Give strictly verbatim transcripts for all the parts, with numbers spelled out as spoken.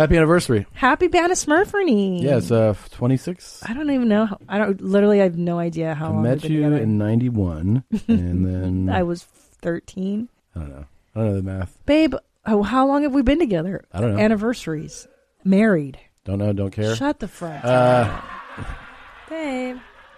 Happy anniversary. Happy Banna Smurferney. Yeah, it's uh, twenty-six. I don't even know. How, I don't. Literally, I have no idea how I long met we've been you together. in ninety-one, and then... I was thirteen. I don't know. I don't know the math. Babe, oh, how long have we been together? I don't know. Anniversaries. Married. Don't know, don't care. Shut the front. Uh, Babe.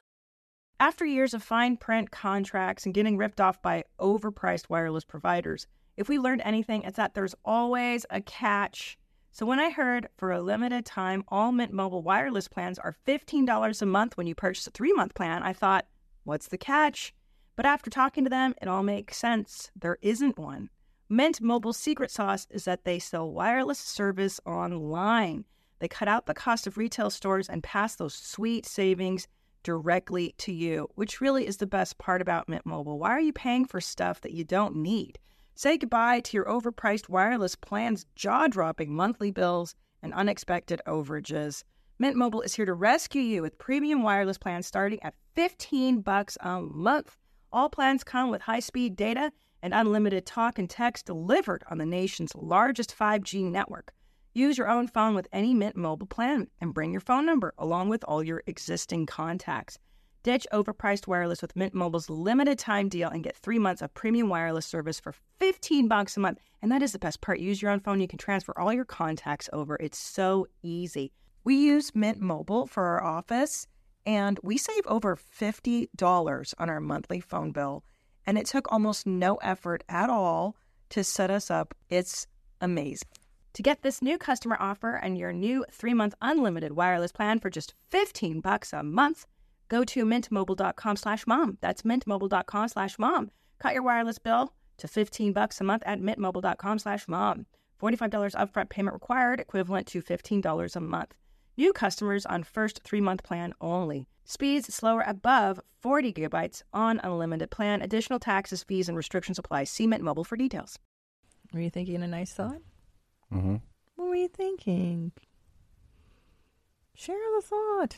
After years of fine print contracts and getting ripped off by overpriced wireless providers, if we learned anything, it's that there's always a catch. So when I heard for a limited time, all Mint Mobile wireless plans are fifteen dollars a month when you purchase a three-month plan, I thought, what's the catch? But after talking to them, it all makes sense. There isn't one. Mint Mobile's secret sauce is that they sell wireless service online. They cut out the cost of retail stores and pass those sweet savings directly to you, which really is the best part about Mint Mobile. Why are you paying for stuff that you don't need? Say goodbye to your overpriced wireless plans, jaw-dropping monthly bills, and unexpected overages. Mint Mobile is here to rescue you with premium wireless plans starting at fifteen bucks a month. All plans come with high-speed data and unlimited talk and text delivered on the nation's largest five G network. Use your own phone with any Mint Mobile plan and bring your phone number along with all your existing contacts. Ditch overpriced wireless with Mint Mobile's limited time deal and get three months of premium wireless service for fifteen bucks a month. And that is the best part. Use your own phone. You can transfer all your contacts over. It's so easy. We use Mint Mobile for our office, and we save over fifty dollars on our monthly phone bill. And it took almost no effort at all to set us up. It's amazing. To get this new customer offer and your new three-month unlimited wireless plan for just fifteen bucks a month, go to mintmobile.com slash mom. That's mintmobile.com slash mom. Cut your wireless bill to fifteen bucks a month at mintmobile.com slash mom. forty-five dollars upfront payment required, equivalent to fifteen dollars a month. New customers on first three-month plan only. Speeds slower above forty gigabytes on unlimited plan. Additional taxes, fees, and restrictions apply. See Mint Mobile for details. Were you thinking a nice thought? mm-hmm. What were you thinking? Share the thought.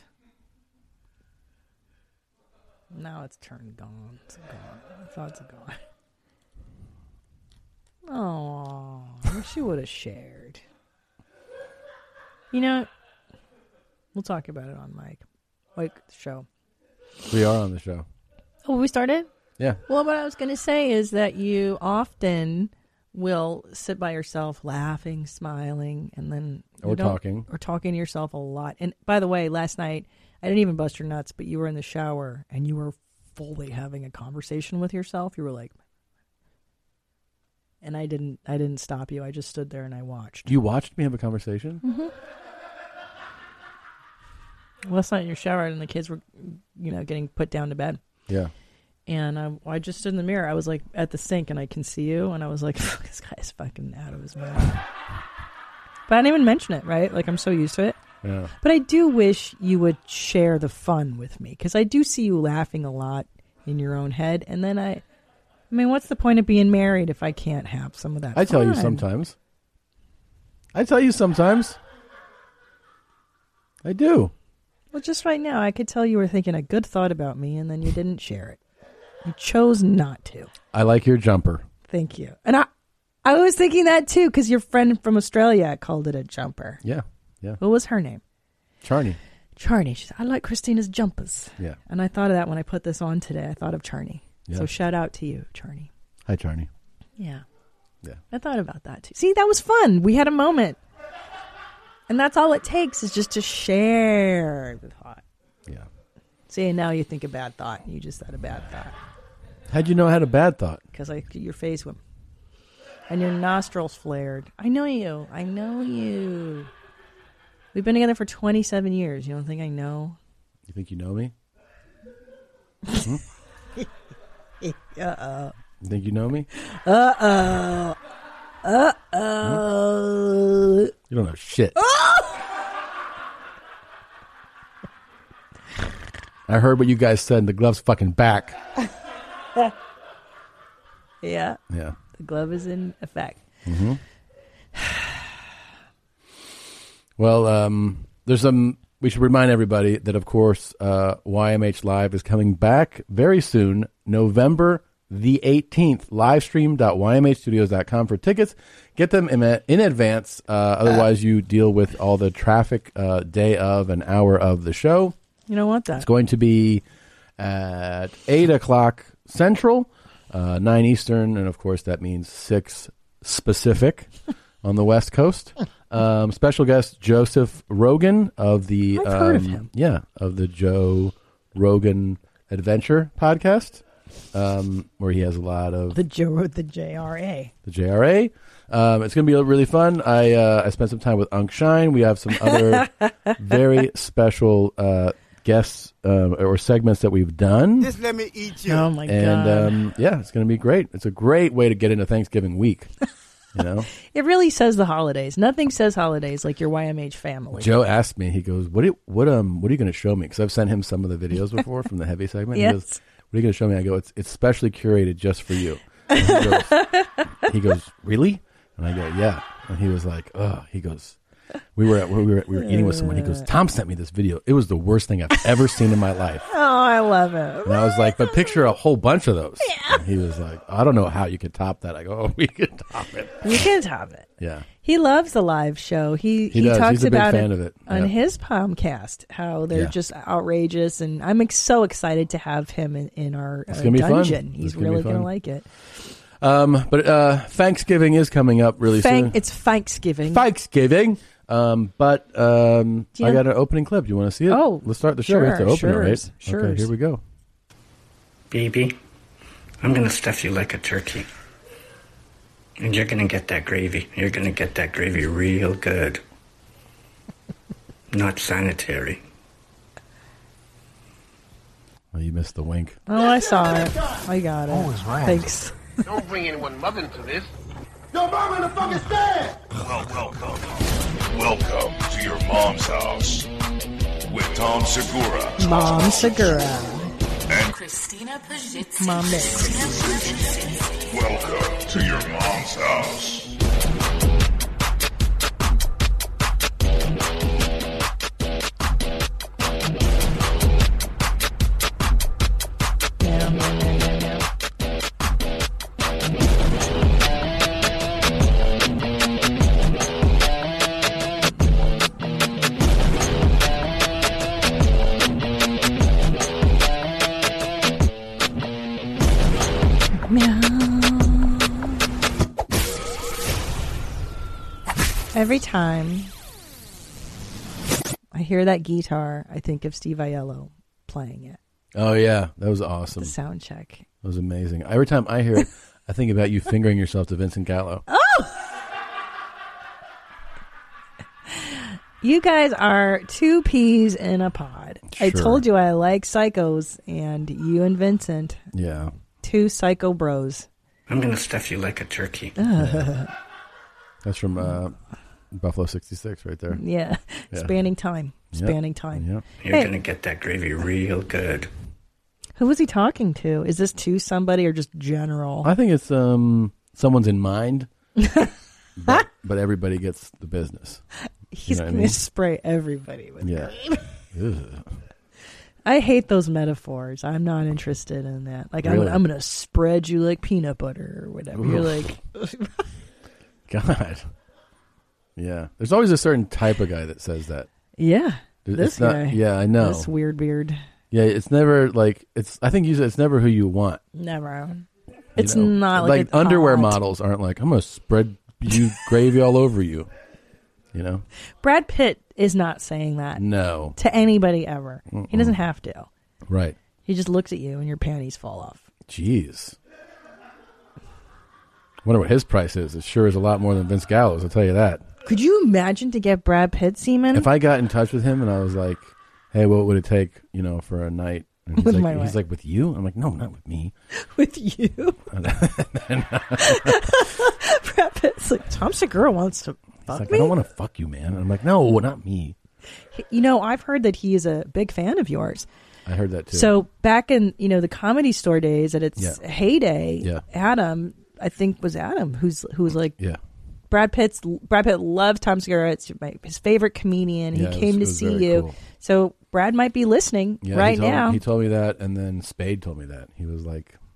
Now it's turned gone. It's gone. The thoughts are gone. Oh, I wish you would have shared. You know, we'll talk about it on Mike. Like the show. We are on the show. Oh, we started? Yeah. Well, what I was going to say is that you often will sit by yourself laughing, smiling, and then... Or talking. Or talking to yourself a lot. And by the way, last night, I didn't even bust your nuts, but you were in the shower, and you were fully having a conversation with yourself. You were like... And I didn't I didn't stop you. I just stood there and I watched. You watched me have a conversation? Mm-hmm. Last night in your shower, and the kids were, you know, getting put down to bed. Yeah. And I, I just stood in the mirror. I was like at the sink, and I can see you, and I was like, this guy's fucking out of his mind. But I didn't even mention it, right? Like, I'm so used to it. Yeah. But I do wish you would share the fun with me, because I do see you laughing a lot in your own head. And then I, I mean, what's the point of being married if I can't have some of that I fun? tell you sometimes. I tell you sometimes. I do. Well, just right now, I could tell you were thinking a good thought about me, and then you didn't share it. You chose not to. I like your jumper. Thank you. And I I was thinking that, too, because your friend from Australia called it a jumper. Yeah, yeah. What was her name? Charney. Charney. She said, I like Christina's jumpers. Yeah. And I thought of that when I put this on today. I thought of Charney. Yeah. So shout out to you, Charney. Hi, Charney. Yeah. Yeah. I thought about that, too. See, that was fun. We had a moment. And that's all it takes is just to share the thought. Yeah. See, now you think a bad thought. You just had a bad thought. How'd you know I had a bad thought? Because I your face went. And your nostrils flared. I know you. I know you. We've been together for twenty-seven years. You don't think I know? You think you know me? hmm? Uh-oh. You think you know me? Uh-oh. Uh-oh. Hmm? You don't know shit. I heard what you guys said, and the glove's fucking back. Yeah. Yeah. The glove is in effect. Mm-hmm. Well, um, there's some. We should remind everybody that, of course, uh, Y M H Live is coming back very soon, November the eighteenth. livestream dot y m h studios dot com for tickets. Get them in, in advance. Uh, otherwise, you deal with all the traffic uh, day of an hour of the show. You don't want that. It's going to be at eight o'clock Central, uh, nine Eastern, and of course that means six Pacific on the West Coast. Um, special guest Joseph Rogan of the I've um, heard of him. Yeah, of the Joe Rogan Adventure podcast, um, where he has a lot of The Joe, the J R A. the J R A. Um, it's going to be really fun. I uh, I spent some time with Unc Shine. We have some other very special uh, guests uh, or segments that we've done. Just let me eat you. Oh, my And God. um, yeah, it's going to be great. It's a great way to get into Thanksgiving week. You know, It really says the holidays. Nothing says holidays like your Y M H family. Joe asked me. He goes, "What? Do you, what? Um, what are you going to show me?" Because I've sent him some of the videos before from the heavy segment. Yes. He goes, "What are you going to show me?" I go, "It's it's specially curated just for you." And he goes, he goes, "Really?" And I go, "Yeah." And he was like, "Oh." He goes, "We were at, we were we were eating with someone." He goes, "Tom sent me this video. It was the worst thing I've ever seen in my life." Oh, I love it. And I was like, "But picture a whole bunch of those." Yeah. And he was like, "I don't know how you could top that." I go, "Oh, we can top it." You can top it. Yeah. He loves the live show. He He he, does. talks He's a big about fan it, of it. on Yeah. his podcast, how they're Yeah. just outrageous, and I'm ex- so excited to have him in, in our uh, It's gonna be fun. dungeon. It's He's gonna be really going to fun. like it. Um, but uh, Thanksgiving is coming up really Thank, soon. it's Thanksgiving. Thanksgiving. Um, but um, Do you I have- got an opening clip. Do you want to see it? Oh, let's start the show. We have to sure, open it, right? sures, sures. Okay, here we go. Baby, I'm gonna stuff you like a turkey. And you're gonna get that gravy. You're gonna get that gravy real good. Not sanitary. Oh, you missed the wink. Oh, I saw it. I got it. Thanks. Don't bring anyone mother into this. Your mama in the fucking stand. Welcome. Welcome to your mom's house with Tom Segura Mom Segura. and Christina Pajitsky. Mom Mix. welcome to your mom's house. Yeah, yeah, yeah, yeah, yeah. Meow. Every time I hear that guitar, I think of Steve Aiello playing it. Oh yeah, that was awesome. The sound check. That was amazing. Every time I hear it, I think about you fingering yourself to Vincent Gallo. You guys are two peas in a pod. I Sure. told you I like psychos, and you and Vincent, Yeah. two psycho bros. I'm gonna stuff you like a turkey. That's from uh, Buffalo sixty-six right there. Yeah, Yeah. spanning time, Yep. spanning time. Yeah. You're Hey. gonna get that gravy real good. Who was he talking to? Is this to somebody or just general? I think it's um someone's in mind, but, but everybody gets the business. He's know what I going to mean? spray everybody with Yeah. Ugh. I hate those metaphors. I'm not interested in that. Like, Really? I'm, I'm going to spread you like peanut butter or whatever. You're like, God. Yeah. There's always a certain type of guy that says that. yeah, It's this not- guy. Yeah, I know. This weird beard. Yeah, it's never like it's. I think you said it's never who you want. Never. you It's know? not like, a underwear hot- models aren't like I'm gonna spread you gravy all over you. You know? Brad Pitt is not saying that No. to anybody ever. He doesn't have to. Right. He just looks at you and your panties fall off. Jeez. Wonder what his price is. It sure is a lot more than Vince Gallo's. I'll tell you that. Could you imagine to get Brad Pitt semen? If I got in touch with him and I was like, "Hey, what would it take, you know, for a night?" And he's With like, my "He's wife. like with you." I'm like, "No, not with me." with you? Brad Pitt's like, Tom Segura wants to He's fuck like, me? "I don't want to fuck you, man." And I'm like, "No, not me." You know, I've heard that he is a big fan of yours. I heard that too. So back in, you know, the Comedy Store days at its Yeah. heyday, Yeah. Adam, I think was Adam, who's who was like, yeah. Brad Pitt's Brad Pitt loved Tom Segura. It's my, his favorite comedian. He Yeah, it was- came it to was see very you. cool. So Brad might be listening Yeah, right he told, now. He told me that, and then Spade told me that. He was like,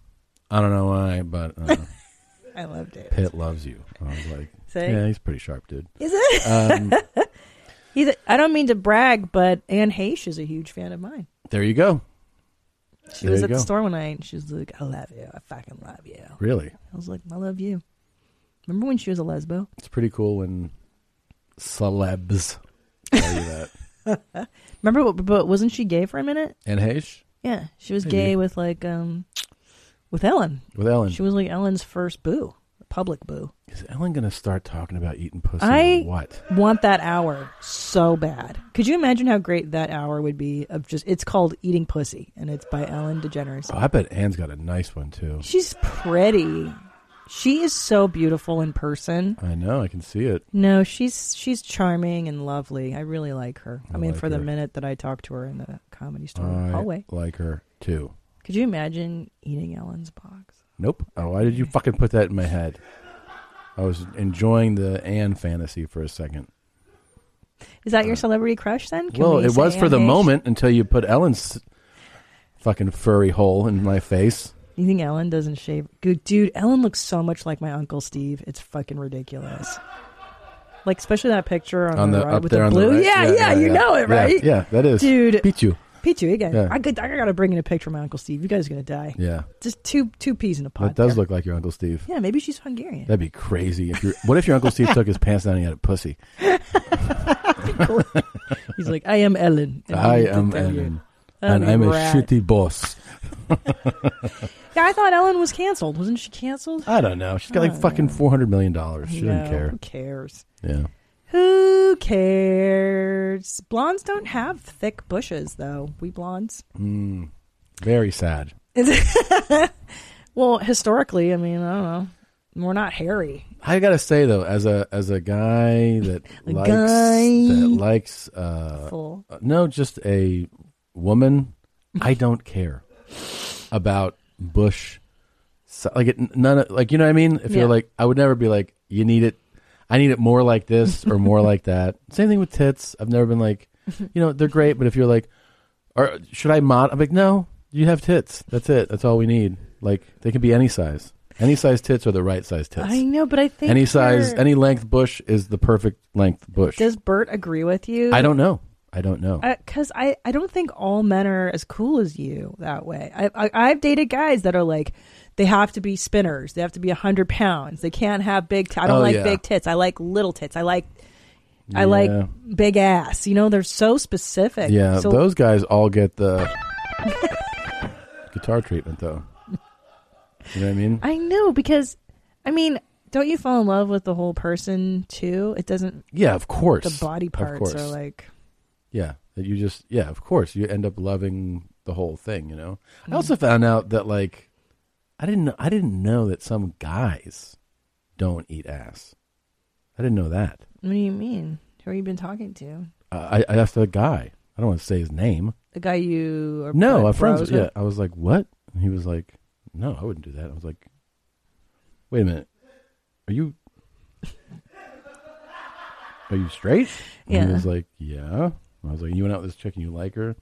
I don't know why, but uh, I love David. Pitt loves you. I was like, See? yeah, he's a pretty sharp dude. Is it? Um, He's. A, I don't mean to brag, but Anne Heche is a huge fan of mine. there you go. She There was you at go. the store one night, and she was like, "I love you. I fucking love you." Really? I was like, "I love you." Remember when she was a lesbo? It's pretty cool when celebs tell you that. Remember, but, but wasn't she gay for a minute? And Heche? Yeah, she was Maybe. gay with like um, with Ellen. With Ellen. She was like Ellen's first boo, public boo. Is Ellen going to start talking about eating pussy I or what? want that hour so bad. Could you imagine how great that hour would be? Of just, it's called Eating Pussy, and it's by Ellen DeGeneres. Oh, I bet Anne's got a nice one, too. She's pretty. She is so beautiful in person. I know. I can see it. No, she's she's charming and lovely. I really like her. I, I mean, like for the her. minute that I talked to her in the Comedy Store I hallway. like her, too. Could you imagine eating Ellen's box? Nope. Oh, why did you fucking put that in my head? I was enjoying the Anne fantasy for a second. Is that your celebrity crush then? Can well, we it say was for Anne the Heche? moment until you put Ellen's fucking furry hole in my face. You think Ellen doesn't shave? Good dude, Ellen looks so much like my Uncle Steve. It's fucking ridiculous. Like, especially that picture on, On the, the- right up with there the on the blue. right. Yeah, Yeah, yeah, yeah, you yeah. know it, Yeah, right? yeah, that is. Dude. Pichu. Pichu again. Yeah. I, could, I gotta bring in a picture of my Uncle Steve. You guys are gonna die. Yeah. Just two two peas in a pot. That does there. look like your Uncle Steve. Yeah, maybe she's Hungarian. That'd be crazy. If you're, what if your Uncle Steve took his pants down and he had a pussy? He's like, I am Ellen. and I need to am tell you." Ellen. That'd And be I'm a rad. shitty boss. Yeah, I thought Ellen was canceled. Wasn't she canceled? I don't know. She's got like I don't fucking know. four hundred million dollars. She No, doesn't care. Who cares? Yeah. Who cares? Blondes don't have thick bushes, though. We blondes. Mm, very sad. Well, historically, I mean, I don't know. We're not hairy. I gotta say though, as a as a guy that A likes guy. that likes uh, Full. uh, no, just a woman, I don't care about bush. So, like it, none of like you know what I mean. If Yeah. you're like, I would never be like, you need it. I need it more like this or more like that. Same thing with tits. I've never been like, you know, they're great, but if you're like, or should I mod? I'm like, no, you have tits. That's it. That's all we need. Like they can be any size. Any size tits are the right size tits. I know, but I think Any size, you're- any length bush is the perfect length bush. Does Bert agree with you? I don't know. I don't know. Because I, I don't think all men are as cool as you that way. I, I I've dated guys that are like, they have to be spinners. They have to be a hundred pounds. They can't have big. T- I don't Oh, like yeah. big tits. I like little tits. I like I Yeah. like big ass. You know, they're so specific. yeah, So, those guys all get the guitar treatment, though. You know what I mean? I know because, I mean, don't you fall in love with the whole person too? It doesn't. Yeah, of course. The body Of parts course. are like. Yeah, that you just yeah, of course you end up loving the whole thing. You know. Mm. I also found out that like I didn't know, I didn't know that some guys don't eat ass. I didn't know that. What do you mean? Who have you been talking to? Uh, I, I asked a guy. I don't want to say his name. The guy you are No, bro- a friend. bros Yeah, with? I was like, "What?" And he was like, "No, I wouldn't do that." I was like, "Wait a minute, are you are you straight?" And Yeah. he was like, "Yeah." I was like, "You went out with this chick and you like her?"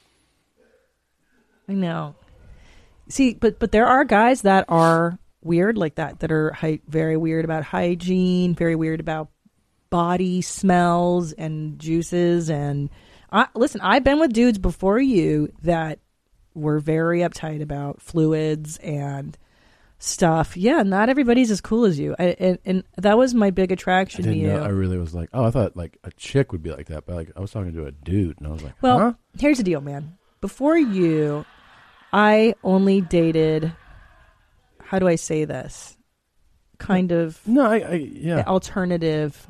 I know. See, but but there are guys that are weird like that, that are hy- very weird about hygiene, very weird about body smells and juices. And I, listen, I've been with dudes before you that were very uptight about fluids and stuff. Yeah, not everybody's as cool as you. I, and, and that was my big I attraction to didn't you. know. I really was like, "Oh, I thought like a chick would be like that," but like I was talking to a dude, and I was like, Well, huh? here's the deal, man. Before you, I only dated, how do I say this? Kind of No, I, I yeah, alternative.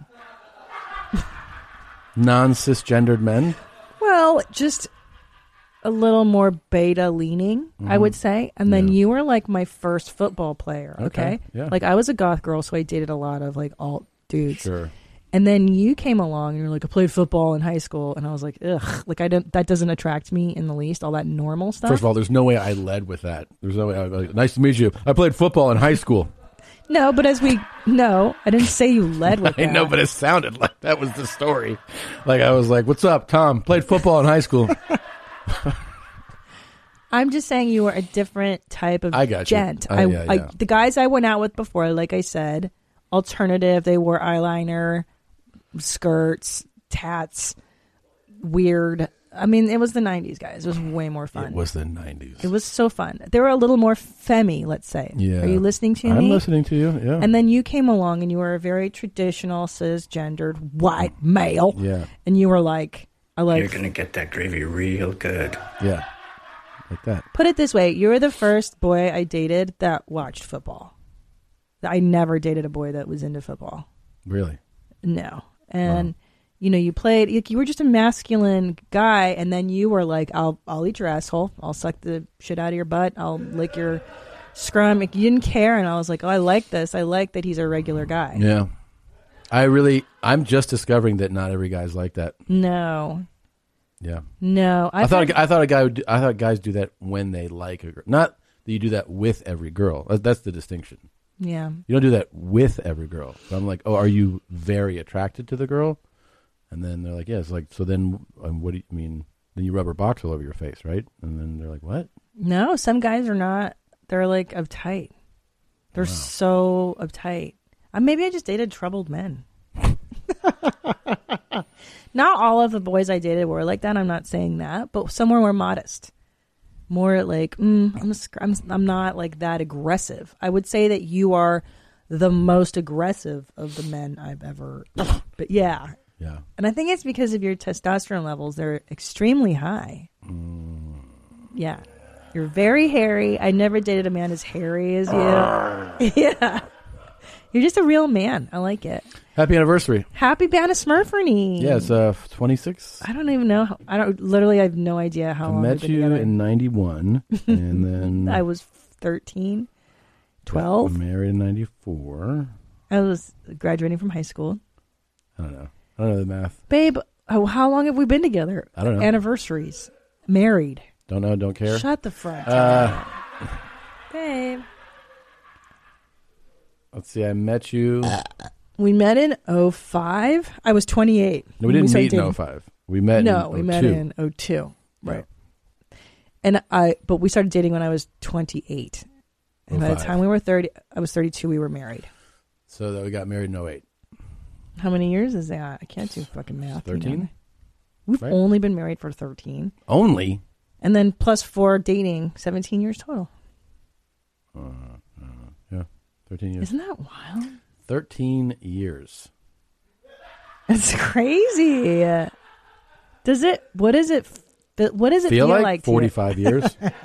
non-cisgendered men. Well, just a little more beta leaning, I would say. And then Mm-hmm. Yeah. you were like my first football player, okay? Okay, yeah. Like I was a goth girl, so I dated a lot of like alt dudes. Sure. And then you came along and you're like, I played football in high school. And I was like, ugh, like I don't, that doesn't attract me in the least, all that normal stuff. First of all, there's no way I led with that. There's no way. I was like, "Nice to meet you. I played football in high school." No, but as we, no, I didn't say you led with I that. know, but it sounded like that was the story. Like I was like, "What's up, Tom? Played football in high school." I'm just saying you were a different type of I got you. gent. Uh, I, yeah, I, yeah. the guys I went out with before, like I said, alternative. They wore eyeliner, skirts, tats, weird. I mean, it was the nineties, guys. It was way more fun. It was the nineties. It was so fun. They were a little more femmy, let's say. Yeah. Are you listening to I'm me? I'm listening to you, yeah. And then you came along and you were a very traditional, cisgendered, white male. Yeah. And you were like, I like. You're gonna get that gravy real good. Yeah. Like that. Put it this way. You were the first boy I dated that watched football. I never dated a boy that was into football. Really? No. And, you know, you played, you, you were just a masculine guy, and then you were like, I'll I'll eat your asshole. I'll suck the shit out of your butt. I'll lick your scrum. You didn't care, and I was like, oh, I like this. I like that he's a regular guy. Yeah. I really, I'm just discovering that not every guy's like that. No. Yeah. No. I thought a, I thought a guy would do, I thought guys do that when they like a girl. Not that you do that with every girl. That's, that's the distinction. Yeah. You don't do that with every girl. So I'm like, oh, are you very attracted to the girl? And then they're like, yeah. It's like, so then um, what do you I mean? Then you rub her box all over your face, right? And then they're like, what? No, some guys are not. They're like uptight. They're Wow. so uptight. Uh, maybe I just dated troubled men. Not all of the boys I dated were like that. I'm not saying that, but some were more modest. More like, mm, I'm, a, I'm I'm not like that aggressive. I would say that you are the most aggressive of the men I've ever. But yeah, Yeah. and I think it's because of your testosterone levels. They're extremely high. Mm. Yeah, you're very hairy. I never dated a man as hairy as you. Yeah, you're just a real man. I like it. Happy anniversary. Happy Banna Smurferny. Yeah, it's uh, twenty-six. I don't even know. How, I don't. Literally, I have no idea how I long met we've been you together. in ninety-one, and then I was thirteen, twelve. married in ninety-four. I was graduating from high school. I don't know. I don't know the math. Babe, oh, how long have we been together? I don't know. Anniversaries. Married. Don't know. Don't care. Shut the front. Uh, Babe. let's see. I met you. We met in oh five. I was twenty-eight. No, we didn't started meet in dating. oh five. We met No, in we oh met two. in oh two. Right. And I, but we started dating when I was twenty-eight. And by the oh five. time we were thirty, I was thirty-two, we were married. So that we got married in oh eight. How many years is that? I can't do fucking math. you know. thirteen? We've Right. only been married for thirteen. Only? And then plus four dating, seventeen years total. Uh, uh, yeah. thirteen years. Isn't that wild? thirteen years. It's crazy. Does it, what is it, f- what does it Feel feel, like, like to you? forty-five years?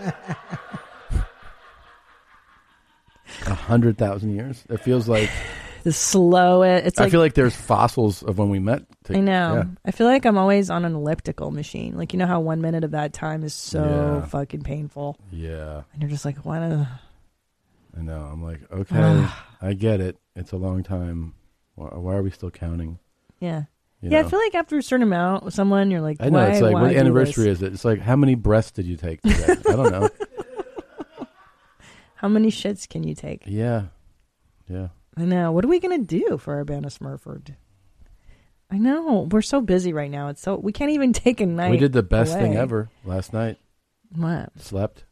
A hundred thousand years? It feels like... The slow, it's I like, feel like there's fossils of when we met. To, I know. Yeah. I feel like I'm always on an elliptical machine. Like, you know how one minute of that time is so Yeah. fucking painful. Yeah. And you're just like, why not? I know. I'm like, okay, I get it. It's a long time. Why, why are we still counting? Yeah. You yeah, know? I feel like after a certain amount with someone, you're like, I know. why, It's like, why what do anniversary this? is it? It's like, how many breaths did you take today? I don't know. How many shits can you take? Yeah. Yeah. I know. What are we going to do for our Banna Smurford? I know. We're so busy right now. It's so, we can't even take a night We did the best away. thing ever last night. What? Slept.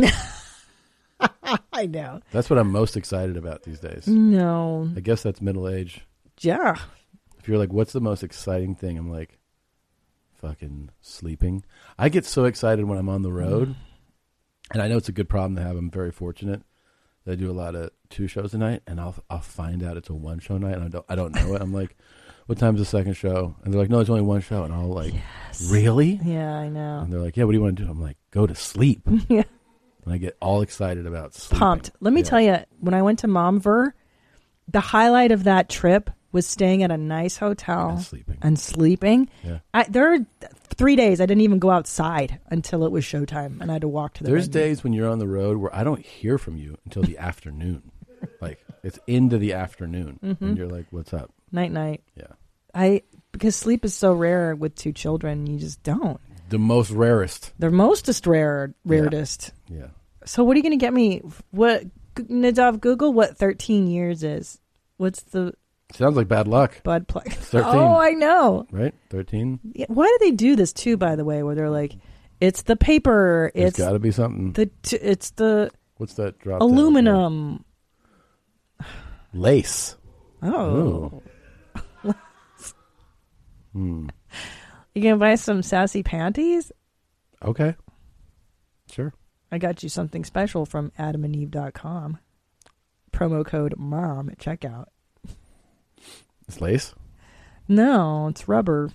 I know. That's what I'm most excited about these days. No. I guess that's middle age. Yeah. If you're like, what's the most exciting thing? I'm like, fucking sleeping. I get so excited when I'm on the road. Mm. And I know it's a good problem to have. I'm very fortunate that I do a lot of two shows a night, and I'll I'll find out it's a one show night, and I don't I don't know it. I'm like, what time's the second show? And they're like, no, it's only one show. And I'll like, Yes. really? Yeah, I know. And they're like, yeah, what do you want to do? I'm like, go to sleep. Yeah. And I get all excited about sleeping. Pumped. Let me Yeah. tell you, when I went to Momver, the highlight of that trip was staying at a nice hotel And sleeping. and sleeping. Yeah. I, there are three days I didn't even go outside until it was showtime, and I had to walk to the There's venue. days when you're on the road where I don't hear from you until the afternoon. Like, it's into the afternoon. Mm-hmm. And you're like, what's up? Night, night. Yeah. I because sleep is so rare with two children, you just don't. The most rarest. They're mostest rare, rarest. Yeah. So what are you going to get me? What Nadav, Google what thirteen years is. What's the Sounds like bad luck. bud play? thirteen. Oh, I know. Right? thirteen? Yeah, why do they do this too? By the way, where they're like, It's the paper. There's It's got to be something. the. T- it's the What's that drop? down aluminum. there? Lace. Oh. Ooh. hmm. You gonna buy some sassy panties? Okay. Sure. I got you something special from adam and eve dot com. Promo code MOM at checkout. It's lace? No, it's rubber.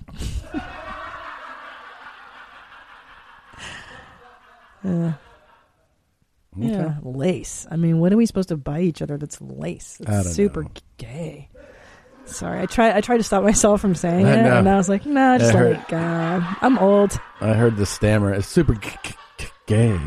uh, Okay. Yeah, lace. I mean, what are we supposed to buy each other that's lace? I don't It's super know. gay. Sorry, I try. I tried to stop myself from saying I it, know. and I was like, "No, just I let heard- it go." I'm old. I heard the stammer. It's super g- g- g- gay.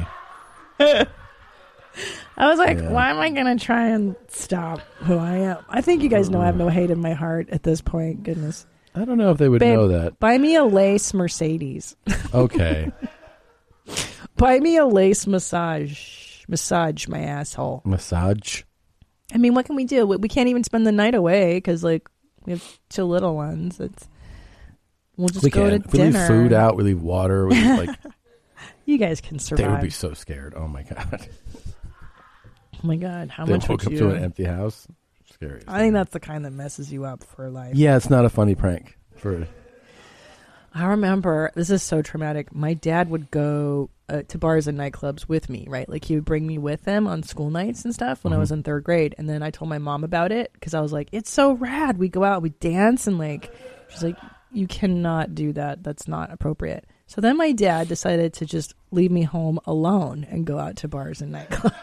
I was like, Yeah. "Why am I going to try and stop who I am?" I think you guys know I have no hate in my heart at this point. Goodness, I don't know if they would Babe, know that. buy me a lace Mercedes. Okay. Buy me a lace massage. Massage my asshole. Massage. I mean, what can we do? We we can't even spend the night away because, like, we have two little ones. It's we'll just we go can. to If we dinner. leave food out, we leave water. We leave, like You guys can they survive. would be so scared. Oh my god. Oh my god, how They much woke would up you? to an empty house. Scary. I think that's the kind that messes you up for life. Yeah, it's not a funny prank. For I remember, this is so traumatic. My dad would go uh, to bars and nightclubs with me, right? Like, he would bring me with him on school nights and stuff when I was in third grade. And then I told my mom about it because I was like, it's so rad. We go out, we dance, and like, she's like, you cannot do that. That's not appropriate. So then my dad decided to just leave me home alone and go out to bars and nightclubs.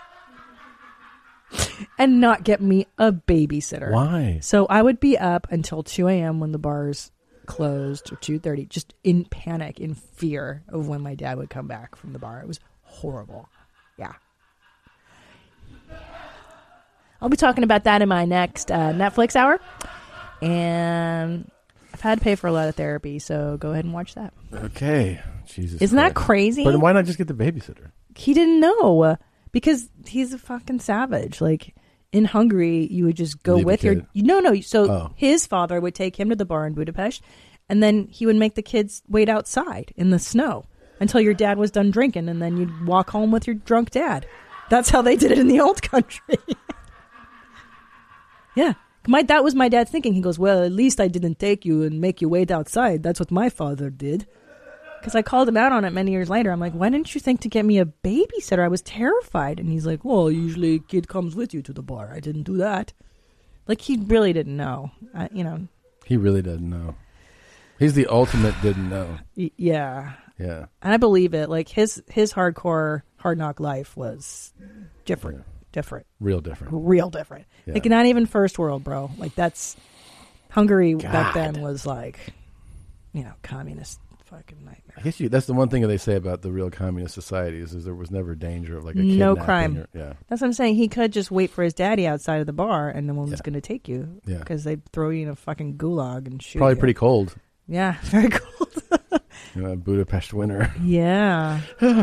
And not get me a babysitter. why? So I would be up until two a.m. when the bars closed, or two thirty, just in panic, in fear of when my dad would come back from the bar. It was horrible. Yeah. I'll be talking about that in my next uh, Netflix hour. And I've had to pay for a lot of therapy, so go ahead and watch that. Okay. Jesus. Isn't that Christ. crazy? But why not just get the babysitter? He didn't know uh, because he's a fucking savage. Like, in Hungary, you would just go Leave the with your kid. no no so Oh. his father would take him to the bar in Budapest, and then he would make the kids wait outside in the snow until your dad was done drinking, and then you'd walk home with your drunk dad. That's how they did it in the old country. Yeah, my that was my dad's thinking. He goes, well, at least I didn't take you and make you wait outside. That's what my father did. Because I called him out on it many years later. I'm like, why didn't you think to get me a babysitter? I was terrified. And he's like, well, usually a kid comes with you to the bar. I didn't do that. Like, he really didn't know. Uh, you know, He really doesn't know. He's the ultimate didn't know. y- yeah. Yeah. And I believe it. Like, his his hardcore, hard knock life was different. Yeah. Different. Real different. Real different. Yeah. Like, not even first world, bro. Like, that's... Hungary back God. then was like, you know, communist fucking nightmare. I guess you, that's the one thing that they say about the real communist societies is there was never danger of like a No kidnapping crime. or- yeah. That's what I'm saying. He could just wait for his daddy outside of the bar, and no one was Yeah. going to take you. Yeah. Because they'd throw you in a fucking gulag and shoot Probably you. pretty cold. Yeah, very cold. You know, Budapest winter. Yeah.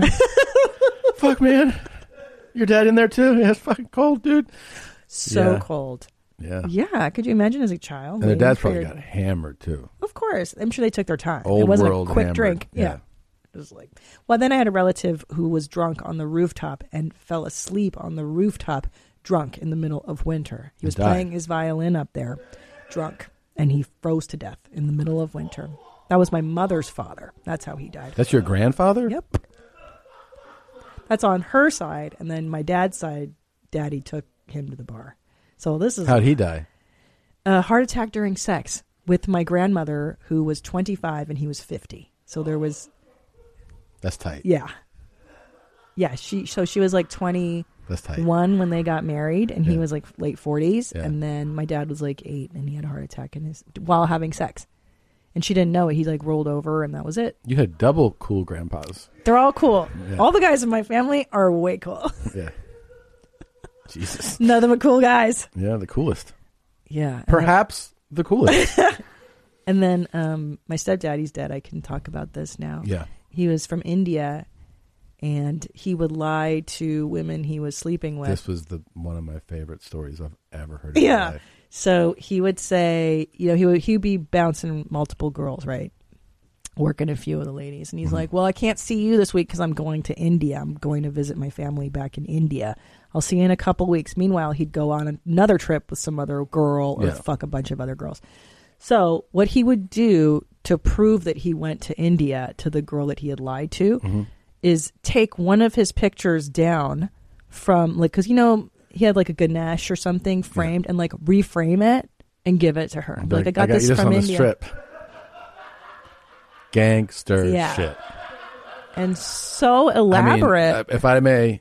Fuck, man. Your dad in there too? Yeah, it's fucking cold, dude. So Yeah. cold. Yeah. Yeah. Could you imagine as a child? And their waiting dad's for probably your- got hammered too. Of course. I'm sure they took their time. Old it wasn't world a quick hammered. drink. Yeah. Yeah. It was like, well, then I had a relative who was drunk on the rooftop and fell asleep on the rooftop drunk in the middle of winter. He was And died. playing his violin up there, drunk, and he froze to death in the middle of winter. That was my mother's father. That's how he died. That's your grandfather? Yep. That's on her side, and then my dad's side, daddy took him to the bar. So this is How'd he die? a heart attack during sex with my grandmother, who was twenty-five and he was fifty. So there was, That's tight. yeah, yeah. She so she was like twenty-one That's tight. when they got married, and he Yeah. was like late forties, Yeah. and then my dad was like eight, and he had a heart attack in his while having sex, and she didn't know it. He like rolled over, and that was it. You had double cool grandpas. They're all cool. Yeah. All the guys in my family are way cool. Yeah. Jesus. Nothing but cool guys. Yeah, the coolest. Yeah. And Perhaps the coolest. then- And then um, my stepdaddy's dead. I can talk about this now. Yeah. He was from India, and he would lie to women he was sleeping with. This was the one of my favorite stories I've ever heard in my Yeah. life. So he would say, you know, he would he would be bouncing multiple girls, right? working a few of the ladies. And he's like, well, I can't see you this week because I'm going to India. I'm going to visit my family back in India. I'll see you in a couple weeks. Meanwhile, he'd go on another trip with some other girl or Yeah. fuck a bunch of other girls. So what he would do to prove that he went to India to the girl that he had lied to Mm-hmm. is take one of his pictures down from, like, because, you know, he had like a Ganesh or something framed and like reframe it and give it to her. Be like, I got, you this this from on India. this trip. Gangster Yeah. shit. And so I mean, elaborate. uh, if I may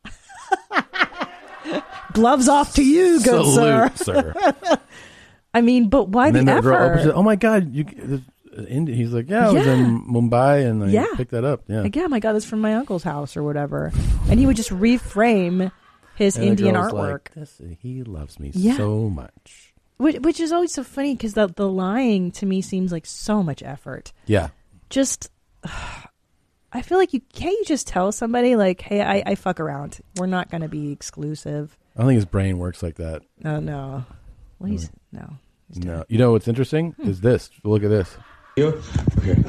Gloves off to you, good salute, sir. sir. I mean, but why And the then the girl opens it. effort? Oh my god, you. this- India. He's like, yeah, I was Yeah. in Mumbai and I Yeah. picked that up. Yeah. Like, yeah, my God, that's from my uncle's house or whatever. And he would just reframe his And the Indian girl's artwork. Like, this, he loves me Yeah. so much. Which, which is always so funny because the, the lying to me seems like so much effort. Yeah. Just, I feel like you can't you just tell somebody like, hey, I, I fuck around. We're not going to be exclusive. I don't think his brain works like that. Oh, no. Well, he's, no. He's No. dead. You know what's interesting Hmm. is this. Look at this. You? Okay.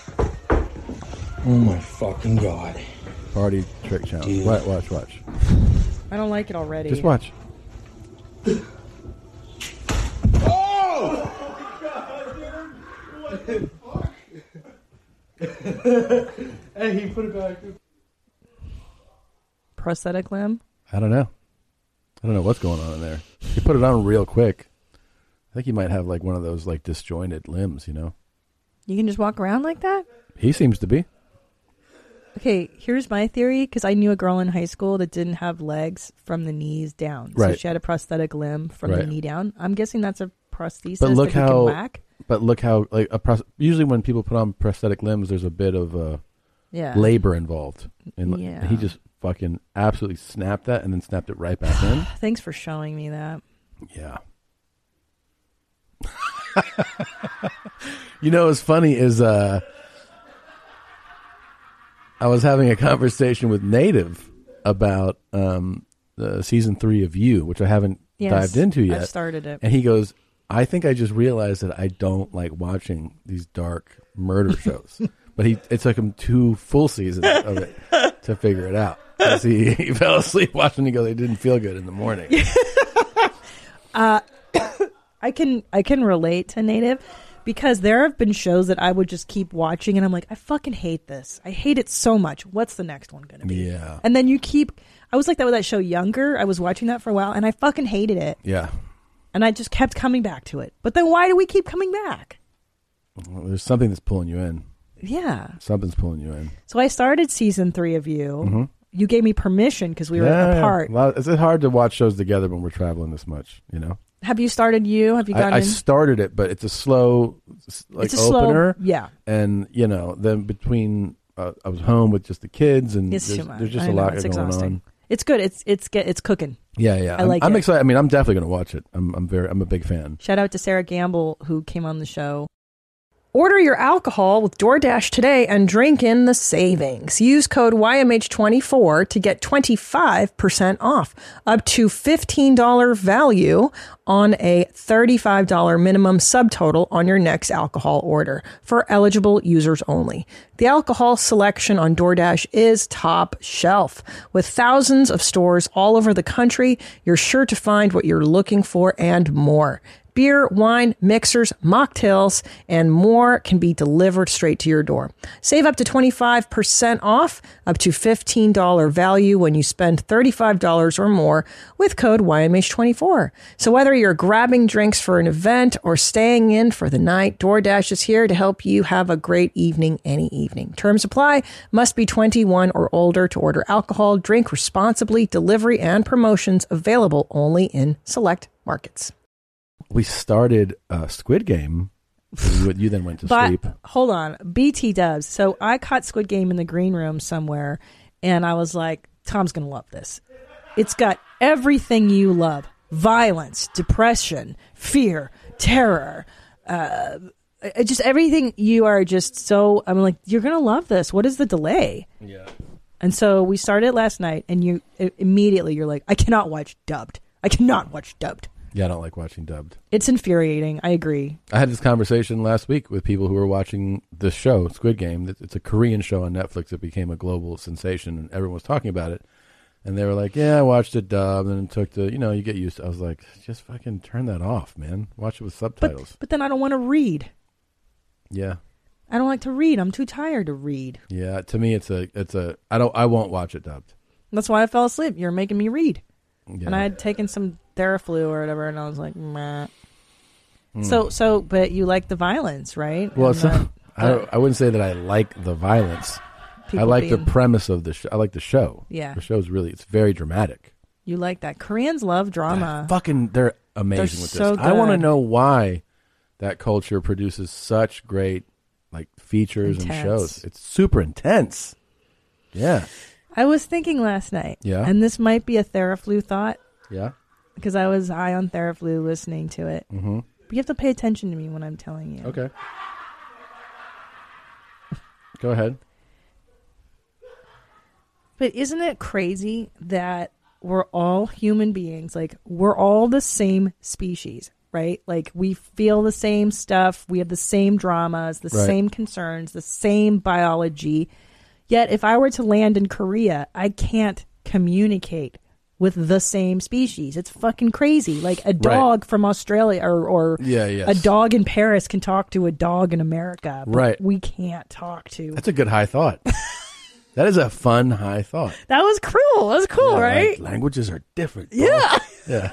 Oh my fucking god. Party trick challenge. Dude. Watch, watch, watch. I don't like it already. Just watch. Hey, he put it back. Prosthetic limb? I don't know. I don't know what's going on in there. He put it on real quick. I think he might have like one of those like disjointed limbs, you know? You can just walk around like that? He seems to be. Okay, here's my theory, because I knew a girl in high school that didn't have legs from the knees down. So Right. she had a prosthetic limb from the Right. knee down. I'm guessing that's a prosthesis But look that you how can whack. But look how like a pros- usually when people put on prosthetic limbs there's a bit of uh, Yeah. labor involved. And Yeah. he just fucking absolutely snapped that and then snapped it right back in. Thanks for showing me that. Yeah. You know what's funny is uh, I was having a conversation with Native about um, the season three of You, which I haven't Yes, dived into yet. I've started it. And he goes, I think I just realized that I don't like watching these dark murder shows. But he it took him two full seasons of it to figure it out. 'Cause He, he fell asleep watching. He goes, it didn't feel good in the morning. Uh, I can I can relate to Native because there have been shows that I would just keep watching and I'm like, I fucking hate this. I hate it so much. What's the next one going to be? Yeah. And then you keep, I was like that with that show Younger. I was watching that for a while and I fucking hated it. Yeah. And I just kept coming back to it. But then why do we keep coming back? Well, there's something that's pulling you in. Yeah. Something's pulling you in. So I started season three of You. Mm-hmm. You gave me permission because we were Yeah, apart. Well, it's hard to watch shows together when we're traveling this much, you know? Have you started You? Have you gotten I, I in? started it, but it's a slow s- like It's a slow- opener. yeah. And, you know, then between, uh, I was home with just the kids and It's there's, too much. there's just I a know, lot it's going exhausting. on. It's good. It's it's get it's cooking. Yeah, yeah. I I'm, like I'm it. excited. I mean, I'm definitely going to watch it. I'm, I'm very, I'm a big fan. Shout out to Sarah Gamble who came on the show. Order your alcohol with DoorDash today and drink in the savings. Use code Y M H twenty-four to get twenty-five percent off, up to fifteen dollars value on a thirty-five dollars minimum subtotal on your next alcohol order for eligible users only. The alcohol selection on DoorDash is top shelf. With thousands of stores all over the country, you're sure to find what you're looking for and more. Beer, wine, mixers, mocktails, and more can be delivered straight to your door. Save up to twenty-five percent off, up to fifteen dollars value when you spend thirty-five dollars or more with code Y M H twenty-four. So whether you're grabbing drinks for an event or staying in for the night, DoorDash is here to help you have a great evening any evening. Terms apply. Must be twenty-one or older to order alcohol. Drink responsibly. Delivery and promotions available only in select markets. We started uh, Squid Game. You, you then went to But sleep. hold on, B T Dubs. So I caught Squid Game in the green room somewhere, and I was like, Tom's gonna love this. It's got everything you love: violence, depression, fear, terror, uh, just everything. You are just so. I'm like, you're gonna love this. What is the delay? Yeah. And so we started last night, and you immediately you're like, I cannot watch dubbed. I cannot watch dubbed. Yeah, I don't like watching dubbed. It's infuriating. I agree. I had this conversation last week with people who were watching this show, Squid Game. It's a Korean show on Netflix that became a global sensation, and everyone was talking about it. And they were like, yeah, I watched it dubbed, and it took the, you know, you get used to it. I was like, just fucking turn that off, man. Watch it with subtitles. But, but then I don't want to read. Yeah. I don't like to read. I'm too tired to read. Yeah, to me, it's a, it's a, I don't, I won't watch it dubbed. That's why I fell asleep. You're making me read. Yeah. And I had taken some Theraflu or whatever, and I was like, meh. Mm. So, so, but you like the violence, right? Well, And it's not, the- I, don't, I wouldn't say that I like the violence. I People like the being- premise of the show. I like the show. Yeah. The show's really, it's very dramatic. You like that. Koreans love drama. Fucking, they're amazing They're with so this. I want to good. know why that culture produces such great, like, features and Intense. shows. It's super intense. Yeah. I was thinking last night, Yeah. and this might be a Theraflu thought, Yeah. because I was high on Theraflu listening to it. Mm-hmm. But you have to pay attention to me when I'm telling you. Okay. Go ahead. But isn't it crazy that we're all human beings? Like, we're all the same species, right? Like, we feel the same stuff. We have the same dramas, the Right. same concerns, the same biology. Yet, if I were to land in Korea, I can't communicate with the same species. It's fucking crazy. Like, a dog from Australia or, or Yeah, yes. a dog in Paris can talk to a dog in America. But Right. we can't talk to. That's a good high thought. That is a fun high thought. That was cruel. That was cool, Yeah, right? like, languages are different. bro. Yeah. Yeah.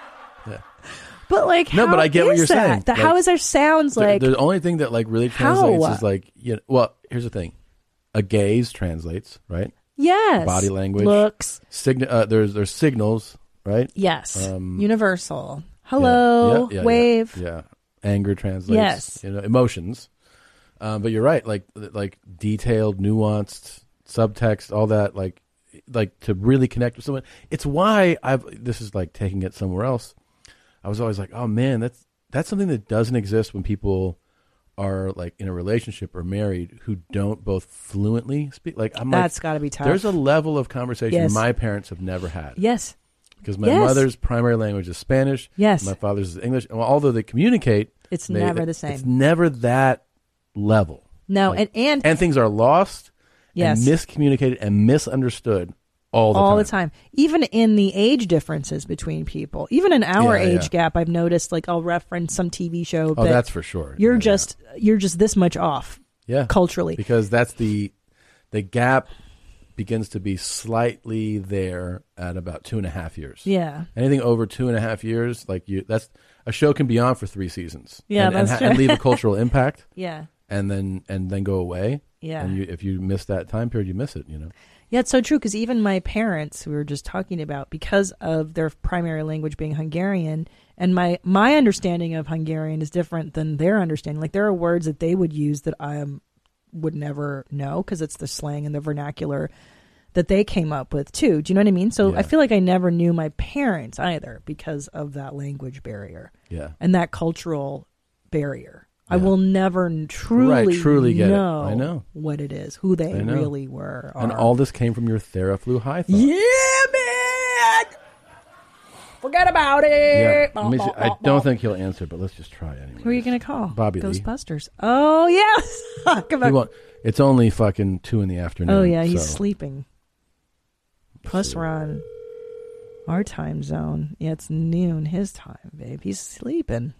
But like, No, how but I get what is you're that? saying. The- how Like, is there sounds The- like the only thing that like really translates How? is like, you know, well, here's the thing. A gaze translates, right? yes, Body language. looks, Sign- uh, there's there's signals, right? yes, Um, universal. Yeah, Hello, yeah, yeah, wave. Yeah, yeah. Anger translates. Yes. You know, emotions. Um, but you're right. Like like detailed, nuanced subtext, all that. Like like to really connect with someone. It's why I've. This is like taking it somewhere else. I was always like, oh man, that's that's something that doesn't exist when people are like in a relationship or married who don't both fluently speak. Like I'm That's like, got to be tough. there's a level of conversation Yes. my parents have never had. yes, Because my Yes. mother's primary language is Spanish. Yes. My father's is English. And although they communicate, It's they- never the same. It's never that level. no, Like, and and and things are lost, Yes. and miscommunicated, and misunderstood all the all time. the time. Even in the age differences between people, even in our Yeah, age yeah. gap, I've noticed. Like, I'll reference some T V show. Oh, that that's for sure. You're Yeah, just you're just this much off yeah. culturally. Because that's the the gap begins to be slightly there at about two and a half years. Yeah. Anything over two and a half years, like you, that's a show can be on for three seasons. Yeah, and, and, that's ha- and true. leave a cultural impact. Yeah. And then and then go away. Yeah. And you, if you miss that time period, you miss it. You know. Yeah, it's so true because even my parents, who we were just talking about, because of their primary language being Hungarian, and my my understanding of Hungarian is different than their understanding. Like, there are words that they would use that I um, would never know because it's the slang and the vernacular that they came up with too. Do you know what I mean? So Yeah. I feel like I never knew my parents either because of that language barrier Yeah. and that cultural barrier. I Yeah. will never n- truly, Right, truly get it. know, I know. what it is, who they I know. really were. And are. all this came from your Theraflu high thought. Yeah, man. Forget about it. Yeah. Let me see. I don't think he'll answer, but let's just try anyway. Who are you going to call? Bobby Lee. Ghostbusters. Oh, yes. Come He on. won't. It's only fucking two in the afternoon. Oh, yeah. He's so- sleeping. Plus, we're on our time zone. Yeah, it's noon his time, babe. He's sleeping.